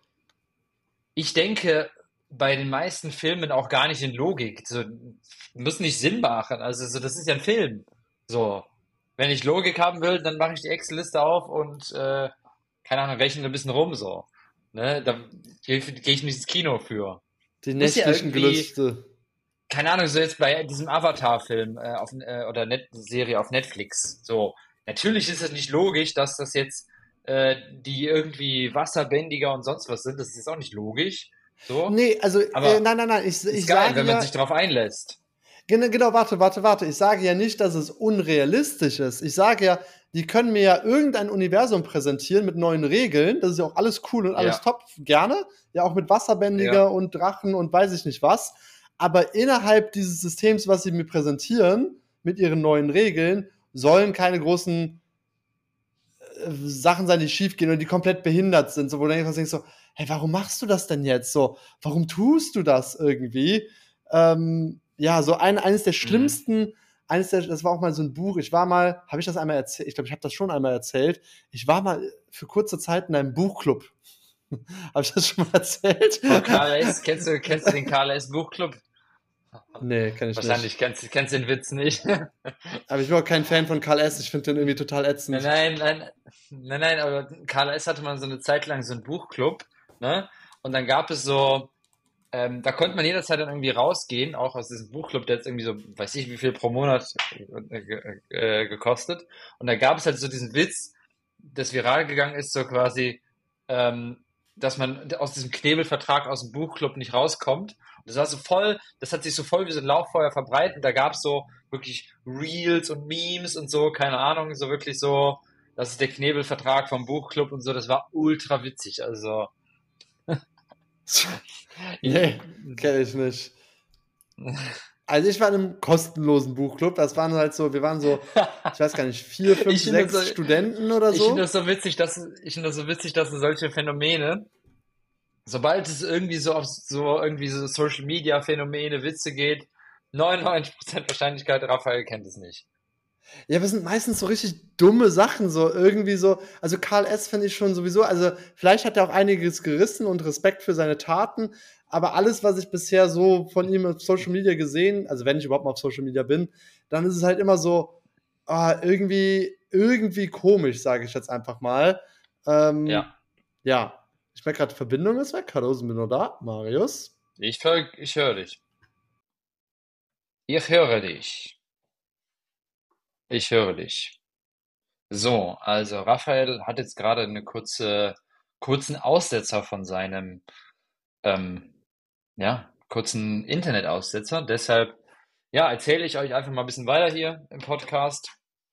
ich denke bei den meisten Filmen auch gar nicht in Logik. So, muss nicht Sinn machen. Also so, das ist ja ein Film. So, wenn ich Logik haben will, dann mache ich die Excel-Liste auf und äh, keine Ahnung, rechne ein bisschen rum so. Ne? Da gehe geh ich nicht ins Kino für. Die Muss ja nächtlichen irgendwie, Gelüste. keine Ahnung, so jetzt bei diesem Avatar-Film äh, auf, äh, oder Net Serie auf Netflix. So, natürlich ist es nicht logisch, dass das jetzt äh, die irgendwie wasserbändiger und sonst was sind. Das ist jetzt auch nicht logisch. So, Nee, also, äh, aber nein, nein, nein, ich, ist ich geil, sage wenn man ja, sich darauf einlässt. genau, genau, warte, warte, warte. Ich sage ja nicht, dass es unrealistisch ist. Ich sage ja, die können mir ja irgendein Universum präsentieren mit neuen Regeln. Das ist ja auch alles cool und alles Ja, top, gerne. Ja, auch mit ja. Wasserbändiger und Drachen und weiß ich nicht was. Aber innerhalb dieses Systems, was sie mir präsentieren, mit ihren neuen Regeln, sollen keine großen äh, Sachen sein, die schief gehen oder die komplett behindert sind. So, wo du einfach denkst so, hey, warum machst du das denn jetzt? So, warum tust du das irgendwie? Ähm, ja, so ein, eines der Mhm. schlimmsten, eines der, das war auch mal so ein Buch. Ich war mal, habe ich das einmal erzählt? Ich glaube, ich habe das schon einmal erzählt. Ich war mal für kurze Zeit in einem Buchclub. Habe ich das schon mal erzählt? Von K L S, kennst du, kennst du den K L S Buchclub? Nee, kann ich nicht. Wahrscheinlich kennst, kennst den Witz nicht. Aber ich bin auch kein Fan von Karl S. Ich finde den irgendwie total Nein, ätzend. nein, nein, nein, nein, aber K L S hatte man so eine Zeit lang so einen Buchclub, ne? Und dann gab es so, ähm, da konnte man jederzeit dann irgendwie rausgehen, auch aus diesem Buchclub, der jetzt irgendwie so, weiß ich wie viel pro Monat äh, ge- äh, gekostet. Und da gab es halt so diesen Witz, das viral gegangen ist, so quasi, ähm, dass man aus diesem Knebelvertrag aus dem Buchclub nicht rauskommt. Und das war so voll, das hat sich so voll wie so ein Lauffeuer verbreitet. Da gab es so wirklich Reels und Memes und so, keine Ahnung, so wirklich so, das ist der Knebelvertrag vom Buchclub und so, das war ultra witzig. Also, ich, Nee, kenne ich nicht. Also ich war in einem kostenlosen Buchclub. Das waren halt so, wir waren so, ich weiß gar nicht, vier, fünf, ich finde das sechs so, Studenten oder ich finde so. das so witzig, dass, ich finde das so witzig, dass du solche Phänomene sobald es irgendwie so auf so irgendwie so Social Media Phänomene, Witze geht, neunundneunzig Prozent Wahrscheinlichkeit, Raphael kennt es nicht. Ja, aber es sind meistens so richtig dumme Sachen, so irgendwie so. Also Karl S. finde ich schon sowieso, also vielleicht hat er auch einiges gerissen und Respekt für seine Taten, aber alles, was ich bisher so von ihm auf Social Media gesehen, also wenn ich überhaupt mal auf Social Media bin, dann ist es halt immer so, ah, irgendwie, irgendwie komisch, sage ich jetzt einfach mal. Ähm, Ja, ja, ich merke gerade, Verbindung ist weg. Hallo, sind wir noch da? Marius? ich, hör- ich höre dich. Ich höre dich. Ich höre dich. So, also Raphael hat jetzt gerade eine kurze, kurzen Aussetzer von seinem, ähm, ja, kurzen Internetaussetzer. Deshalb, ja, erzähle ich euch einfach mal ein bisschen weiter hier im Podcast,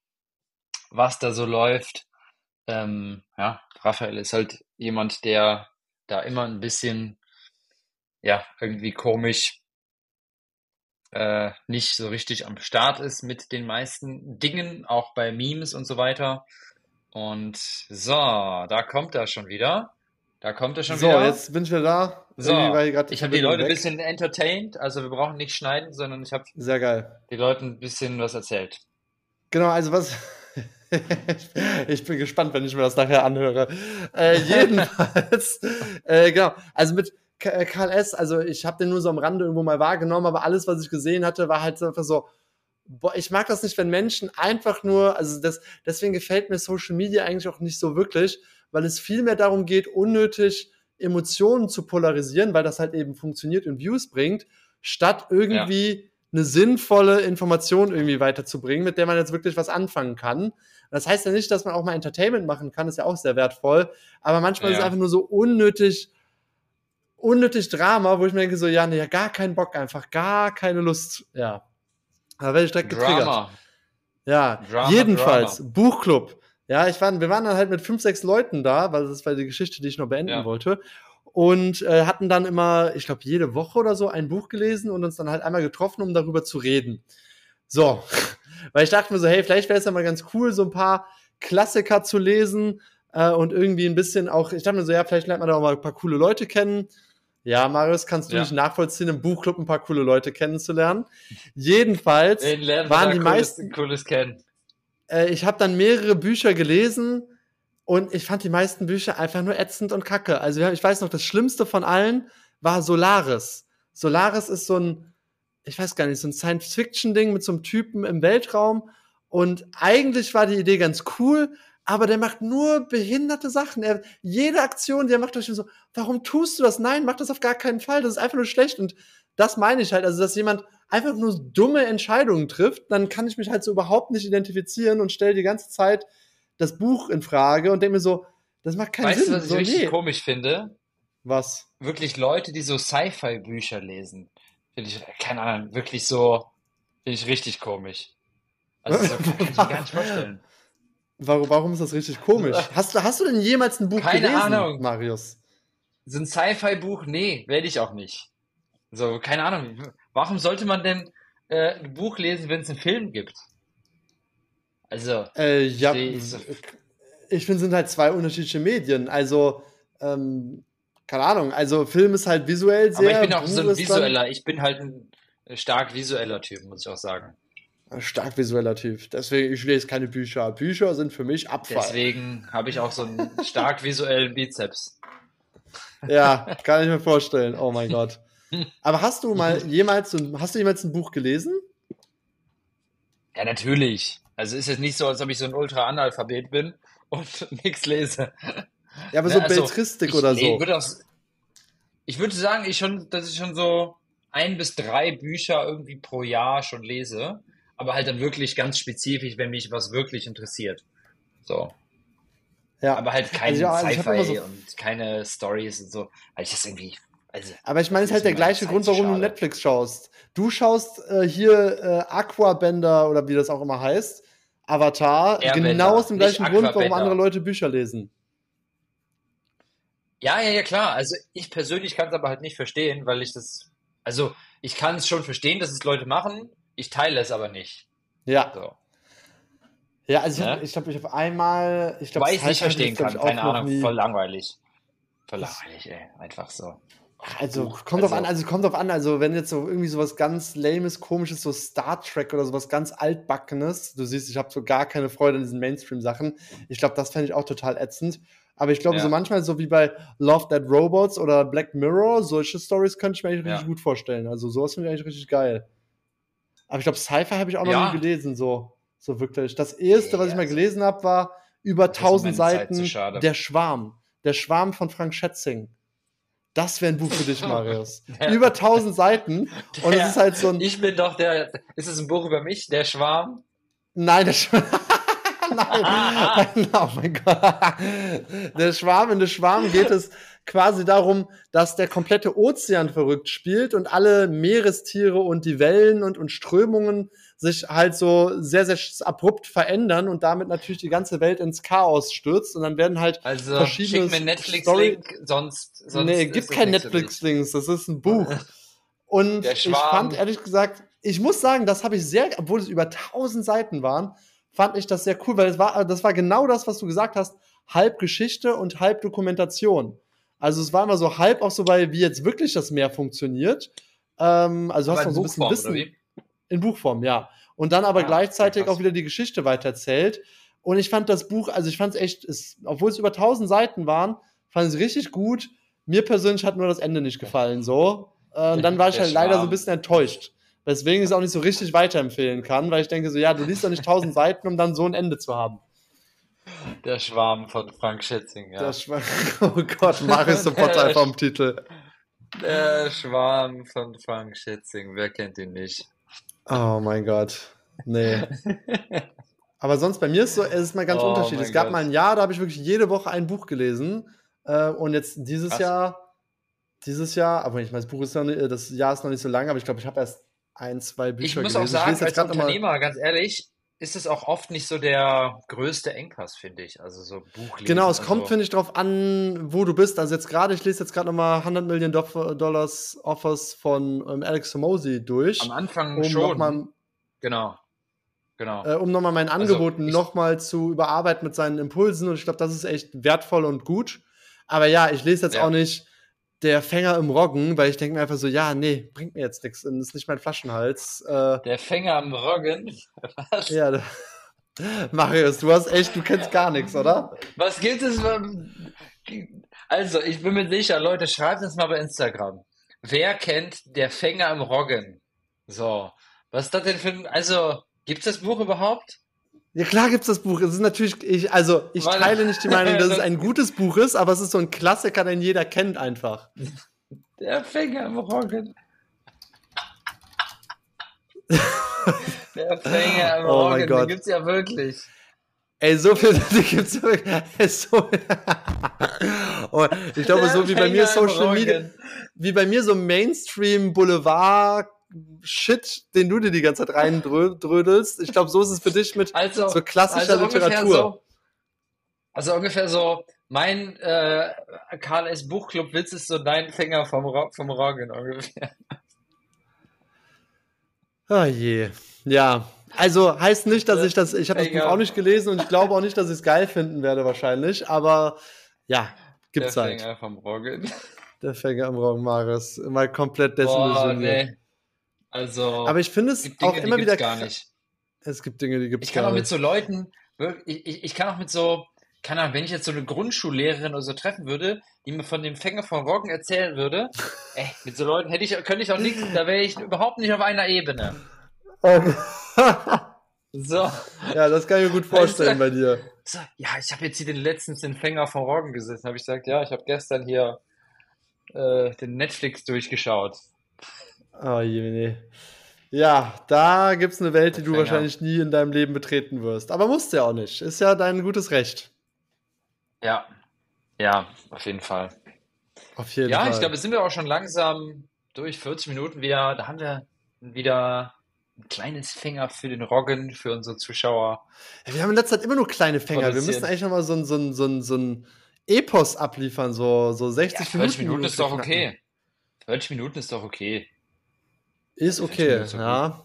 was da so läuft. Ähm, ja, Raphael ist halt jemand, der da immer ein bisschen, ja, irgendwie komisch äh, nicht so richtig am Start ist mit den meisten Dingen, auch bei Memes und so weiter. Und so, da kommt er schon wieder. Da kommt er schon So, wieder. jetzt bin ich wieder da. Irgendwie So, war hier gerade die ich habe die Verbindung Leute ein weg. bisschen entertained, also wir brauchen nicht schneiden, sondern ich habe Sehr geil. den Leuten ein bisschen was erzählt. Genau, also was. Ich bin gespannt, wenn ich mir das nachher anhöre. Äh, jedenfalls, äh, genau, also mit K- äh, Karl S., also ich habe den nur so am Rande irgendwo mal wahrgenommen, aber alles, was ich gesehen hatte, war halt so einfach so, boah, ich mag das nicht, wenn Menschen einfach nur, also das, deswegen gefällt mir Social Media eigentlich auch nicht so wirklich, weil es viel mehr darum geht, unnötig Emotionen zu polarisieren, weil das halt eben funktioniert und Views bringt, statt Ja, irgendwie eine sinnvolle Information irgendwie weiterzubringen, mit der man jetzt wirklich was anfangen kann. Das heißt ja nicht, dass man auch mal Entertainment machen kann, ist ja auch sehr wertvoll, aber manchmal ist es einfach ja. nur so unnötig, unnötig Drama, wo ich mir denke so, ja, nee, ja, gar keinen Bock einfach, gar keine Lust, ja. Da werde ich direkt getriggert. Drama, Ja, Drama, jedenfalls, Drama. Buchclub. Ja, ich war, wir waren dann halt mit fünf, sechs Leuten da, weil das war die Geschichte, die ich noch beenden Ja, wollte. Und äh, hatten dann immer, ich glaube, jede Woche oder so ein Buch gelesen und uns dann halt einmal getroffen, um darüber zu reden. So, weil ich dachte mir so, hey, vielleicht wäre es ja mal ganz cool, so ein paar Klassiker zu lesen äh, und irgendwie ein bisschen auch, ich dachte mir so, ja, vielleicht lernt man da auch mal ein paar coole Leute kennen. Ja, Marius, kannst du nicht ja. nachvollziehen, im Buchclub ein paar coole Leute kennenzulernen. Jedenfalls Wen lernen wir waren da die Cooles, meisten, Cooles kennen? äh, ich habe dann mehrere Bücher gelesen und ich fand die meisten Bücher einfach nur ätzend und kacke. Also ja, ich weiß noch, das Schlimmste von allen war Solaris. Solaris ist so ein, ich weiß gar nicht, so ein Science-Fiction-Ding mit so einem Typen im Weltraum. Und eigentlich war die Idee ganz cool, aber der macht nur behinderte Sachen. Er, jede Aktion, die er macht, da ist mir so, warum tust du das? Nein, mach das auf gar keinen Fall. Das ist einfach nur schlecht. Und das meine ich halt, also dass jemand einfach nur dumme Entscheidungen trifft, dann kann ich mich halt so überhaupt nicht identifizieren und stelle die ganze Zeit das Buch in Frage und denke mir so, das macht keinen Weißt du, Sinn. was ich So, richtig nee. komisch finde? Was? Wirklich Leute, die so Sci-Fi-Bücher lesen. Finde ich, keine Ahnung, wirklich so, finde ich richtig komisch. Also so kann, kann ich mir gar nicht vorstellen. Warum, warum ist das richtig komisch? Hast du, hast du denn jemals ein Buch Keine gelesen, Ahnung. Marius? So ein Sci-Fi-Buch? Nee, werde ich auch nicht. So, keine Ahnung. Warum sollte man denn äh, ein Buch lesen, wenn es einen Film gibt? Also, Äh, ja, verstehe ich so. ich finde, es sind halt zwei unterschiedliche Medien. Also, ähm, keine Ahnung. Also, Film ist halt visuell Aber ich sehr, bin auch so Buch ein ist dann visueller, ich bin halt ein äh, stark visueller Typ, muss ich auch sagen. ein stark visueller Typ. Deswegen, ich lese keine Bücher. Bücher sind für mich Abfall. Deswegen habe ich auch so einen stark visuellen Bizeps. Ja, kann ich mir vorstellen. Oh mein Gott. Aber hast du mal jemals, so- hast du jemals ein Buch gelesen? Ja, natürlich. Also ist jetzt nicht so, als ob ich so ein Ultra-Analphabet bin und nichts lese. Ja, aber so Ne, also Belletristik ich oder le- so. würde auch, ich würde sagen, ich schon, dass ich schon so ein bis drei Bücher irgendwie pro Jahr schon lese, aber halt dann wirklich ganz spezifisch, wenn mich was wirklich interessiert. So. Ja. Aber halt Also, kein ja, also ich habe immer Sci-Fi so. und keine Stories und so, weil ich das irgendwie, also Aber ich meine, es ist ist halt mir der meine gleiche Zeit Grund, zu warum du schade. Netflix schaust. Du schaust äh, hier äh, Aquabender oder wie das auch immer heißt, Avatar, genau aus Airbender, dem nicht gleichen Grund, warum andere Aquabender. Leute Bücher lesen. Ja, ja, ja, klar. Also ich persönlich kann es aber halt nicht verstehen, weil ich das, also ich kann es schon verstehen, dass es Leute machen, ich teile es aber nicht. Ja. So, Ja, also ich habe ne? ich glaub, ich hab einmal, ich glaube, Weil ich es nicht Sci-Fi hatte ich verstehen jetzt, glaube ich, kann, auch keine noch Ahnung, voll nie. langweilig. Verlangweilig, ey. Einfach so. Also, Buch. kommt drauf Also- an, also kommt drauf an, also wenn jetzt so irgendwie sowas ganz lames, komisches, so Star Trek oder sowas ganz altbackenes, du siehst, ich habe so gar keine Freude an diesen Mainstream-Sachen. Ich glaube, das fände ich auch total ätzend. Aber ich glaube, Ja. so manchmal, so wie bei Love, Death Robots oder Black Mirror, solche Stories könnte ich mir eigentlich Ja. richtig gut vorstellen. Also sowas finde ich eigentlich richtig geil. Aber ich glaube, Sci-Fi habe ich auch noch Ja. nie gelesen, so, so wirklich. Das erste, Nee, was ich mal also- gelesen habe, war über Dafür ist tausend meine Zeit zu Seiten schade. Der Schwarm. Der Schwarm von Frank Schätzing. Das wäre ein Buch für dich, Marius. Der- Über tausend Seiten. Und es Der- ist halt so ein. Ich bin doch der. Ist es ein Buch über mich, der Schwarm? Nein, der Schwarm. Nein, oh mein Gott. Der Schwarm, in der Schwarm geht es quasi darum, dass der komplette Ozean verrückt spielt und alle Meerestiere und die Wellen und, und Strömungen sich halt so sehr, sehr abrupt verändern und damit natürlich die ganze Welt ins Chaos stürzt und dann werden halt Also verschiedene schick mir einen Story- Netflix-Link, sonst, sonst. Nee, ist gibt das kein nichts für mich. Netflix-Links, das ist ein Buch. Und Der ich Schwarm. fand ehrlich gesagt, ich muss sagen, das habe ich sehr, obwohl es über tausend Seiten waren, fand ich das sehr cool, weil es war, das war genau das, was du gesagt hast, halb Geschichte und halb Dokumentation. Also es war immer so halb auch so bei, wie jetzt wirklich das Meer funktioniert. Ähm, also du Aber hast noch in so ein bisschen Buchform, Wissen. oder wie? In Buchform, ja. Und dann aber Ah, gleichzeitig okay, krass. auch wieder die Geschichte weitererzählt. Und ich fand das Buch, also ich fand es echt, es, obwohl es über tausend Seiten waren, fand ich es richtig gut. Mir persönlich hat nur das Ende nicht gefallen, so. Äh, und dann war ich Der halt leider so ein Schwarm. bisschen enttäuscht. Weswegen ich es auch nicht so richtig weiterempfehlen kann, weil ich denke so, ja, du liest doch nicht tausend Seiten, um dann so ein Ende zu haben. Der Schwarm von Frank Schätzing, ja. Das war, oh Gott, Marius sofort einfach am Titel. Der Schwarm von Frank Schätzing, wer kennt ihn nicht? Oh mein Gott. Nee. Aber sonst bei mir ist so, es ist mal ganz Oh unterschiedlich. mein Es gab Gott. mal ein Jahr, da habe ich wirklich jede Woche ein Buch gelesen. Äh, und jetzt dieses Krass. Jahr, dieses Jahr, aber ich meine, das Buch ist noch nicht, das Jahr ist noch nicht so lang, aber ich glaube, ich habe erst ein, zwei Ich Bücher muss gelesen. auch sagen, lese als grad noch mal- Unternehmer, ganz ehrlich, ist es auch oft nicht so der größte Engpass, finde ich. Also so Buchlesen. Genau, es und kommt, so. finde ich, drauf an, wo du bist. Also jetzt gerade, ich lese jetzt gerade nochmal hundert Million Dollars Offers von ähm, Alex Hormozy durch. Am Anfang um schon. nochmal Genau. Genau. äh, um nochmal mein Also, Angebot ich- nochmal zu überarbeiten mit seinen Impulsen. Und ich glaube, das ist echt wertvoll und gut. Aber ja, ich lese jetzt Ja. auch nicht Der Fänger im Roggen, weil ich denke mir einfach so, ja, nee, bringt mir jetzt nichts. Das ist nicht mein Flaschenhals. Äh, Der Fänger am Roggen. Was? ja, da- Marius, du hast echt, du kennst gar nichts, oder? Was gibt es? für- Also, ich bin mir sicher, Leute, schreibt uns mal bei Instagram. Wer kennt Der Fänger am Roggen? So. Was ist das denn für ein. Also, gibt es das Buch überhaupt? Ja, klar gibt's das Buch. Es ist natürlich, ich, also ich Weil- teile nicht die Meinung, dass es Das- ein gutes Buch ist, aber es ist so ein Klassiker, den jeder kennt einfach. Der Fänger am Roggen. Der Fänger am Oh mein Roggen, Gott. den gibt's ja wirklich. Ey, so viel die gibt's wirklich. Ey, so, oh, ich glaube, Der so wie bei mir Fänger am Social Media, Roggen. wie bei mir so Mainstream Boulevard Shit, den du dir die ganze Zeit reindrödelst. Ich glaube, so ist es für dich mit Also, so klassischer also ungefähr Literatur. So, also ungefähr so, mein äh, K L S Buchclub-Witz ist so dein Fänger vom, Ro vom Roggen ungefähr. Oh je. Ja. Also heißt nicht, dass ich das, ich habe das Buch Fänger. auch nicht gelesen und ich glaube auch nicht, dass ich es geil finden werde wahrscheinlich, aber ja, gibt's Der halt. Fänger vom Roggen. Der Fänger am Roggen, Marius. Immer komplett Boah, desillusioniert. nee. Also, Aber ich finde es gibt Dinge, auch immer die wieder gibt's gar kr- nicht. Es gibt Dinge, die gibt's Ich kann gar auch mit nicht. so Leuten, wir- ich, ich, ich kann auch mit so, keine Ahnung, wenn ich jetzt so eine Grundschullehrerin oder so treffen würde, die mir von dem Fänger von Roggen erzählen würde, ey, mit so Leuten hätte ich, könnte ich auch nichts, da wäre ich überhaupt nicht auf einer Ebene. So, Ja, das kann ich mir gut vorstellen bei dir. so ja, ich habe jetzt hier den letztens den Fänger von Roggen gesehen, habe ich gesagt, ja, ich habe gestern hier äh, den Netflix durchgeschaut. Oh je, nee. Ja, da gibt's eine Welt, die Der du Fänger. wahrscheinlich nie in deinem Leben betreten wirst. Aber musst ja auch nicht. Ist ja dein gutes Recht. Ja, ja, auf jeden Fall. Auf jeden Ja, Fall. ich glaube, jetzt sind wir auch schon langsam durch vierzig Minuten wieder. Da haben wir wieder ein kleines Finger für den Roggen, für unsere Zuschauer. Ja, wir haben in letzter Zeit immer nur kleine Fänger. Wir Produziert. müssen eigentlich nochmal so ein, so ein, so ein, so ein Epos abliefern, so, so Ja, sechzig Minuten. vierzig Minuten ist doch knacken. okay. vierzig Minuten ist doch okay. Ist vierzig okay, Minuten ist doch ja.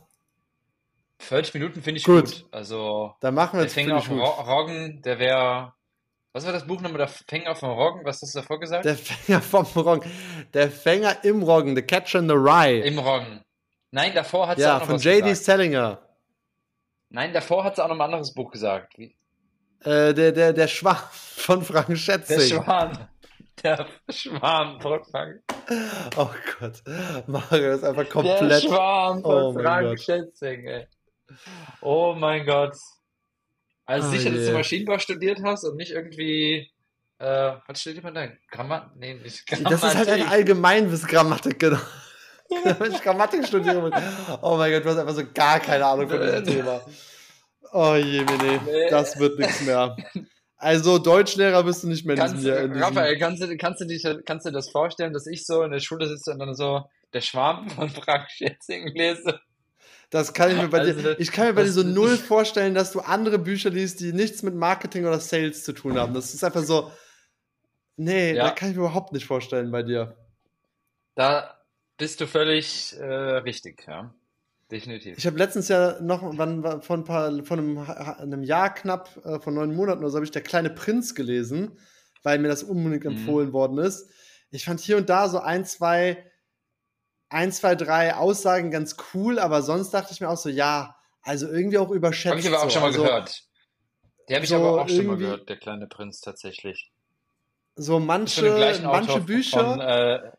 vierzig Minuten finde ich Gut. gut. Also, Da machen wir der jetzt Finger finde auf ich dem gut. Ro- Roggen, der wäre Was war das Buch nochmal? Der Fänger vom Roggen? Was hast du davor gesagt? Der Fänger vom Roggen. Der Fänger im Roggen. The Catcher in the Rye. Im Roggen. Nein, davor hat sie Ja, auch noch von was J D. gesagt. Salinger. Nein, davor hat sie auch noch ein anderes Buch gesagt. Wie? Äh, der, der, der Schwan von Frank Schätzing. Der Schwan. Der Schwan von Frank. Oh Gott. Mario ist einfach komplett. Der Schwan von Oh mein Frank Gott. Schätzing, ey. Oh mein Gott. Also Oh sicher, dass je. du Maschinenbau studiert hast und nicht irgendwie, äh, was studiert man da? Grammatik? Nee, nicht Grammatik. Das ist halt eine Allgemeinwissensgrammatik, genau. Wenn ich Grammatik studiere. Oh mein Gott, du hast einfach so gar keine Ahnung von diesem Thema. Oh je, nee, das wird nichts mehr. Also Deutschlehrer bist du nicht mehr in Kannst, diesem Jahr. In diesem Raphael, kannst du, kannst, du dich, kannst du das vorstellen, dass ich so in der Schule sitze und dann so der Schwarm von Frank Schätzing lese? Das kann ich mir bei Also, dir. Ich kann mir bei dir das- so null vorstellen, dass du andere Bücher liest, die nichts mit Marketing oder Sales zu tun haben. Das ist einfach so. Nee, Ja. da kann ich mir überhaupt nicht vorstellen bei dir. Da bist du völlig äh, richtig, ja. Definitiv. Ich habe letztens ja noch, wann, war- von, ein paar, von einem, einem Jahr knapp, äh, von neun Monaten oder so, habe ich Der kleine Prinz gelesen, weil mir das unbedingt Mhm. empfohlen worden ist. Ich fand hier und da so ein, zwei, ein, zwei, drei Aussagen ganz cool, aber sonst dachte ich mir auch so, ja, also irgendwie auch überschätzt. Habe ich aber auch so. schon mal also, gehört. Die habe ich so aber auch schon mal irgendwie- gehört, Der kleine Prinz tatsächlich. So Ist manche, von dem gleichen manche Autor Bücher. Von, äh,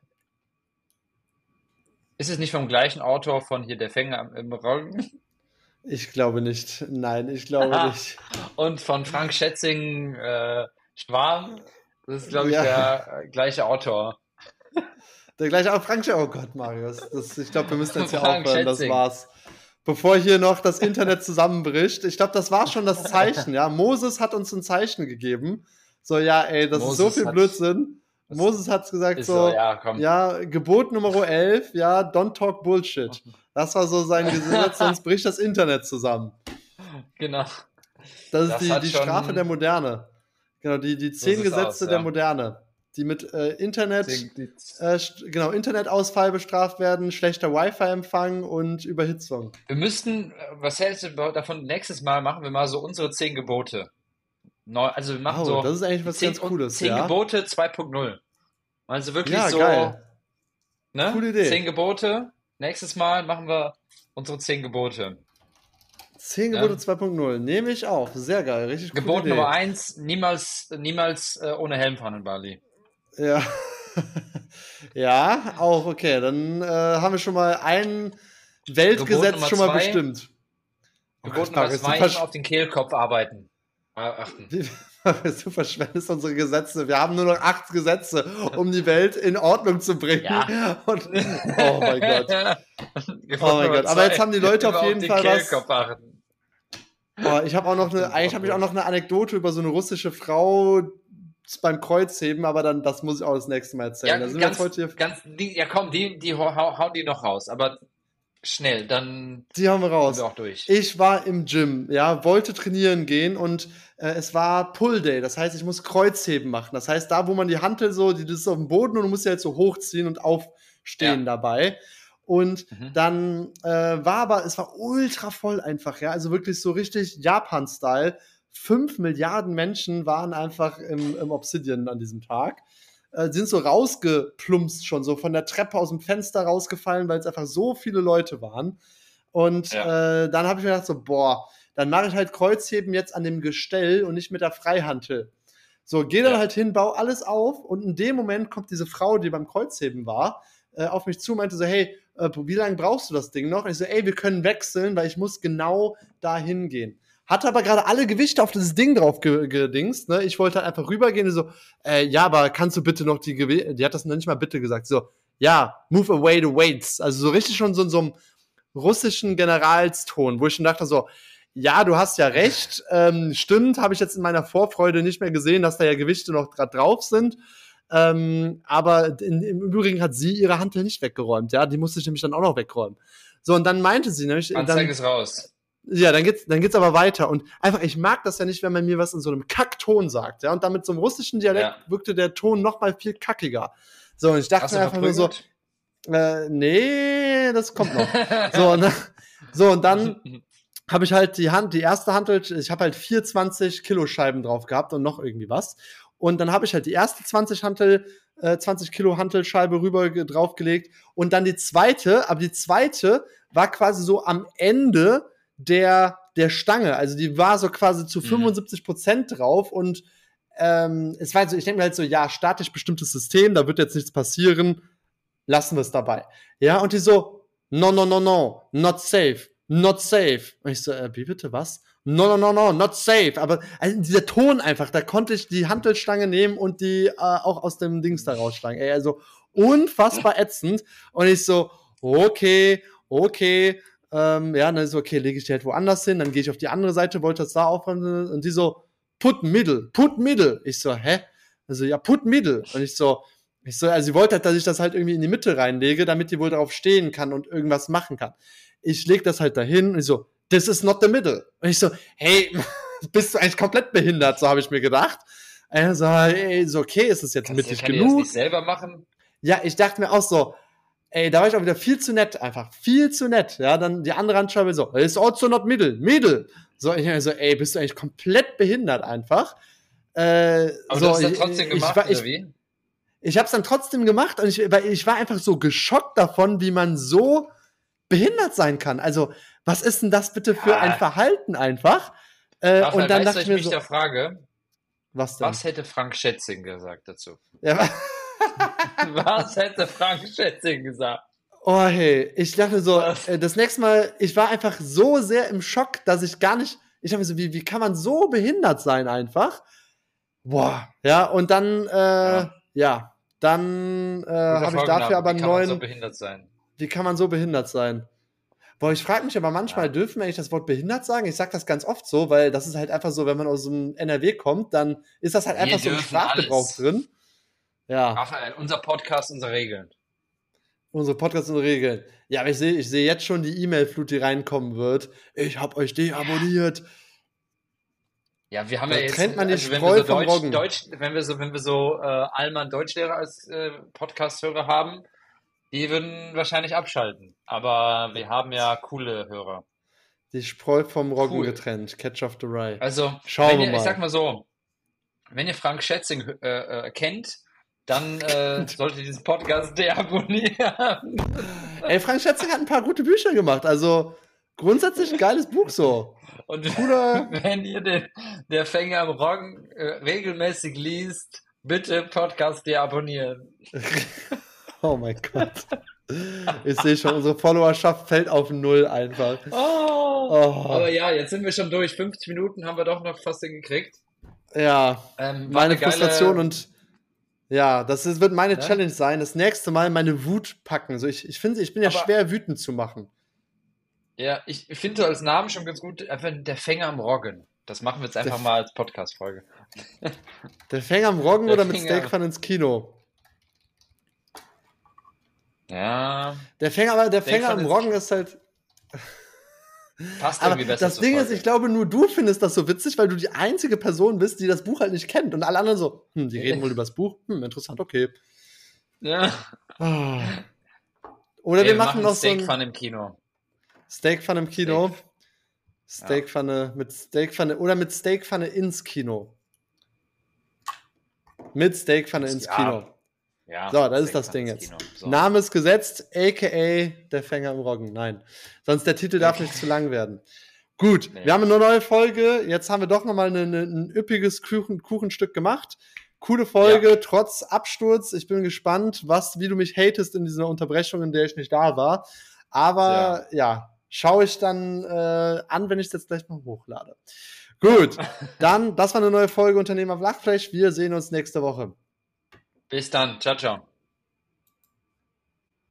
ist es nicht vom gleichen Autor von hier Der Fänger im Roggen Ich glaube nicht. Nein, ich glaube Aha. nicht. und von Frank Schätzing äh, Schwan? Das ist, glaube ich, Ja. der äh, gleiche Autor. Der gleiche auch Frank. Oh Gott, Marius. Das, ich glaube, wir müssen jetzt hier Frank aufhören. Das Schätzing. war's. Bevor hier noch das Internet zusammenbricht. Ich glaube, das war schon das Zeichen. Ja, Moses hat uns ein Zeichen gegeben. So, ja, ey, das ist so Moses viel hat- Blödsinn. Moses hat's gesagt Ist so, so, ja, komm. ja, Gebot Nummer elf, ja, don't talk Bullshit. Das war so sein Gesetz, sonst bricht das Internet zusammen. Genau. Das ist Das die, hat die schon- Strafe der Moderne. Genau, die, die zehn sieht's Gesetze aus, der ja. Moderne. Die mit äh, Internet, Die- die- äh, st- genau, Internetausfall bestraft werden, schlechter Wi-Fi-Empfang und Überhitzung. Wir müssten, äh, was hältst du davon, nächstes Mal machen wir mal so unsere zehn Gebote. Neu, also wir machen Oh, so das ist eigentlich was zehn, ganz Cooles, zehn ja. Gebote zwei Punkt null. Also wirklich Ja, so, geil. ne? Coole Idee. Zehn Gebote. Nächstes Mal machen wir unsere zehn Gebote. zehn Ja. Gebote zwei Punkt null. Nehme ich auf. Sehr geil. Richtig coole Gebot Idee. Nummer eins, niemals, niemals äh, ohne Helm fahren in Bali. Ja. Ja, auch okay. Dann äh, haben wir schon mal ein Weltgesetz Nummer schon mal zwei. bestimmt. Oh Gebot Gott, Nummer Marius, du, zwei, versch immer auf den Kehlkopf arbeiten. Äh, achten. du verschwendest unsere Gesetze. Wir haben nur noch acht Gesetze, um die Welt in Ordnung zu bringen. Ja. Und, oh mein Gott. Gebot Oh mein Nummer Gott. Aber jetzt zwei, haben die Leute auf immer jeden den Fall was. Kehlkopf achten. Oh, ich habe auch noch eine, eigentlich habe ich auch noch eine Anekdote über so eine russische Frau beim Kreuzheben, aber dann, das muss ich auch das nächste Mal erzählen. Ja, da sind wir ganz, jetzt heute hier, ganz, die, ja komm, die, die hau, hau- hauen die noch raus, aber schnell, dann die haben wir sind raus. wir auch durch. Ich war im Gym, ja, wollte trainieren gehen und äh, es war Pull Day, das heißt, ich muss Kreuzheben machen. Das heißt, da, wo man die Hantel so, die das ist auf dem Boden und du musst ja jetzt so hochziehen und aufstehen Ja. dabei. Und Mhm. dann äh, war aber, es war ultra voll einfach, ja, also wirklich so richtig Japan-Style. Fünf Milliarden Menschen waren einfach im, im Obsidian an diesem Tag. Äh, sind so rausgeplumpst schon, so von der Treppe aus dem Fenster rausgefallen, weil es einfach so viele Leute waren. Und Ja. äh, dann habe ich mir gedacht so, boah, dann mache ich halt Kreuzheben jetzt an dem Gestell und nicht mit der Freihantel. So, geh dann Ja. halt hin, bau alles auf und in dem Moment kommt diese Frau, die beim Kreuzheben war, äh, auf mich zu, meinte so, hey, äh, wie lange brauchst du das Ding noch? Und ich so, ey, wir können wechseln, weil ich muss genau da hingehen. Hatte aber gerade alle Gewichte auf dieses Ding drauf ge gedingst, ne? Ich wollte halt einfach rübergehen und so, äh, ja, aber kannst du bitte noch die Gewichte, die hat das noch nicht mal bitte gesagt, so, ja, move away the weights. Also so richtig schon so in so einem russischen Generalston, wo ich schon dachte so, ja, du hast ja recht, ähm, stimmt, habe ich jetzt in meiner Vorfreude nicht mehr gesehen, dass da ja Gewichte noch gerade drauf sind. Ähm, aber in, im Übrigen hat sie ihre Hantel nicht weggeräumt, ja, die musste ich nämlich dann auch noch wegräumen. So, und dann meinte sie nämlich, dann, Anzeige ist raus. ja, dann geht's, dann geht's aber weiter. Und einfach, ich mag das ja nicht, wenn man mir was in so einem Kackton sagt, ja, und dann mit so einem russischen Dialekt Ja. wirkte der Ton noch mal viel kackiger. So, und ich dachte Hast mir du einfach nur so, verprügelt? äh, nee, das kommt noch. So, und, dann- so, und dann habe ich halt die Hand, die erste Hantel, ich habe halt vier zwanzig Kilo Scheiben drauf gehabt und noch irgendwie was. Und dann habe ich halt die erste zwanzig Hantel, äh, zwanzig Kilo Hantelscheibe rüber ge- draufgelegt und dann die zweite, aber die zweite war quasi so am Ende der, der Stange. Also die war so quasi zu Mhm. fünfundsiebzig Prozent drauf und ähm, es war so, ich denke mir halt so, ja, statisch bestimmtes System, da wird jetzt nichts passieren, lassen wir es dabei. Ja, und die so, no, no, no, no, not safe, not safe. Und ich so, äh, wie bitte, was? No, no, no, no, not safe. Aber also dieser Ton einfach, da konnte ich die Hantelstange nehmen und die äh, auch aus dem Dings da rausschlagen. Ey, also unfassbar ätzend. Und ich so, okay, okay, ähm, ja, dann ist so, okay, lege ich die halt woanders hin, dann gehe ich auf die andere Seite, wollte das da aufräumen und die so, put middle, put middle. Ich so, hä? Also, ja, put middle. Und ich so, ich so, also sie wollte halt, dass ich das halt irgendwie in die Mitte reinlege, damit die wohl darauf stehen kann und irgendwas machen kann. Ich leg das halt dahin und ich so, this is not the middle. Und ich so, hey, bist du eigentlich komplett behindert? So habe ich mir gedacht. Also, ey, ist okay, ist es jetzt Kannst du, mittig kann ich das genug? nicht selber machen? Ja, ich dachte mir auch so, ey, da war ich auch wieder viel zu nett, einfach viel zu nett. Ja, dann die andere Handscheibe so, it's also not middle, middle. So, ich so, ey, bist du eigentlich komplett behindert einfach? Äh, Aber so, du hast das ich- trotzdem ich, gemacht, war, oder ich, wie? ich habe es dann trotzdem gemacht und ich, weil ich war einfach so geschockt davon, wie man so behindert sein kann. Also, was ist denn das bitte für Ja. ein Verhalten einfach? Äh, Raphael, und dann weißt du, dachte ich ich mir mich so, da frage, was denn? was hätte Frank Schätzing gesagt dazu? Ja, Was hätte Frank Schätzing gesagt? oh hey, ich dachte so, Was? äh, das nächste Mal, ich war einfach so sehr im Schock, dass ich gar nicht, ich dachte mir so, wie, wie kann man so behindert sein einfach? Boah, ja, und dann, äh, ja, Ja. dann äh, Guter habe ich Folgenname. dafür aber Wie einen kann man neuen, so behindert sein? wie kann man so behindert sein? Boah, ich frage mich aber manchmal, Ja. dürfen wir eigentlich das Wort behindert sagen? Ich sag das ganz oft so, weil das ist halt einfach so, wenn man aus dem N R W kommt, dann ist das halt Wir einfach so im dürfen Sprachgebrauch alles. drin. Ja, Raphael, unser Podcast, unsere Regeln. unsere Podcasts und Regeln. Ja, aber ich sehe ich seh jetzt schon die E-Mail-Flut, die reinkommen wird. Ich hab euch deabonniert. Ja, wir haben Da ja jetzt, trennt man die also wenn Spreu wir so vom Deutsch, Roggen. Deutsch, wenn wir so, wenn wir so äh, Allmann Deutschlehrer als äh, Podcast-Hörer haben, die würden wahrscheinlich abschalten. Aber wir haben ja coole Hörer. Die Spreu vom Roggen Cool. getrennt. Catch of the Rye. Also, Schauen wenn wir ihr, mal. ich sag mal so, wenn ihr Frank Schätzing äh, äh, kennt, dann äh, solltet ihr diesen Podcast deabonnieren. Ey, Frank Schätzing hat ein paar gute Bücher gemacht. Also grundsätzlich ein geiles Buch so. Und Cooler- wenn ihr den der Fänger am Roggen äh, regelmäßig liest, bitte Podcast deabonnieren. Oh mein Gott. Ich sehe schon, unsere Followerschaft fällt auf Null einfach. Oh. Oh. Aber ja, jetzt sind wir schon durch. fünfzig Minuten haben wir doch noch fast hingekriegt. Ja, Ähm, war meine eine geile- Frustration und ja, das ist, wird meine Ne? Challenge sein, das nächste Mal meine Wut packen. So, ich, ich finde, ich bin ja Aber- schwer wütend zu machen. Ja, ich finde als Namen schon ganz gut, einfach der Fänger am Roggen. Das machen wir jetzt einfach Der- mal als Podcast-Folge. Der Fänger am Roggen Der oder mit Fänger- Steakpfanne ins Kino? Ja, Der Fänger, aber der Fänger am Steakpfanne ins Roggen ist halt. passt Aber irgendwie besser das zur Ding ist, Folge. ich glaube, nur du findest das so witzig, weil du die einzige Person bist, die das Buch halt nicht kennt. Und alle anderen so, hm, die reden wohl über das Buch. Hm, interessant, okay. Ja. Ah. Oder Ey, wir machen noch so ein Steakpfanne im Kino. Steakpfanne im Kino. Steak. Steakpfanne mit Steakpfanne oder mit Steakpfanne ins Kino. Mit Steakpfanne ins Ja. Kino. Ja, So, das ist das Steakpfanne Ding ins jetzt. Kino. So. Name ist gesetzt, aka der Fänger im Roggen. Nein. Sonst der Titel darf nicht zu lang werden. Gut, Nee. wir haben eine neue Folge. Jetzt haben wir doch nochmal eine, eine, ein üppiges Kuchen, Kuchenstück gemacht. Coole Folge, Ja. trotz Absturz. Ich bin gespannt, was, wie du mich hatest in dieser Unterbrechung, in der ich nicht da war. Aber ja, schaue ich dann äh, an, wenn ich es jetzt gleich mal hochlade. Gut, dann, das war eine neue Folge Unternehmer Flachfleisch. Wir sehen uns nächste Woche. Bis dann. Ciao, ciao.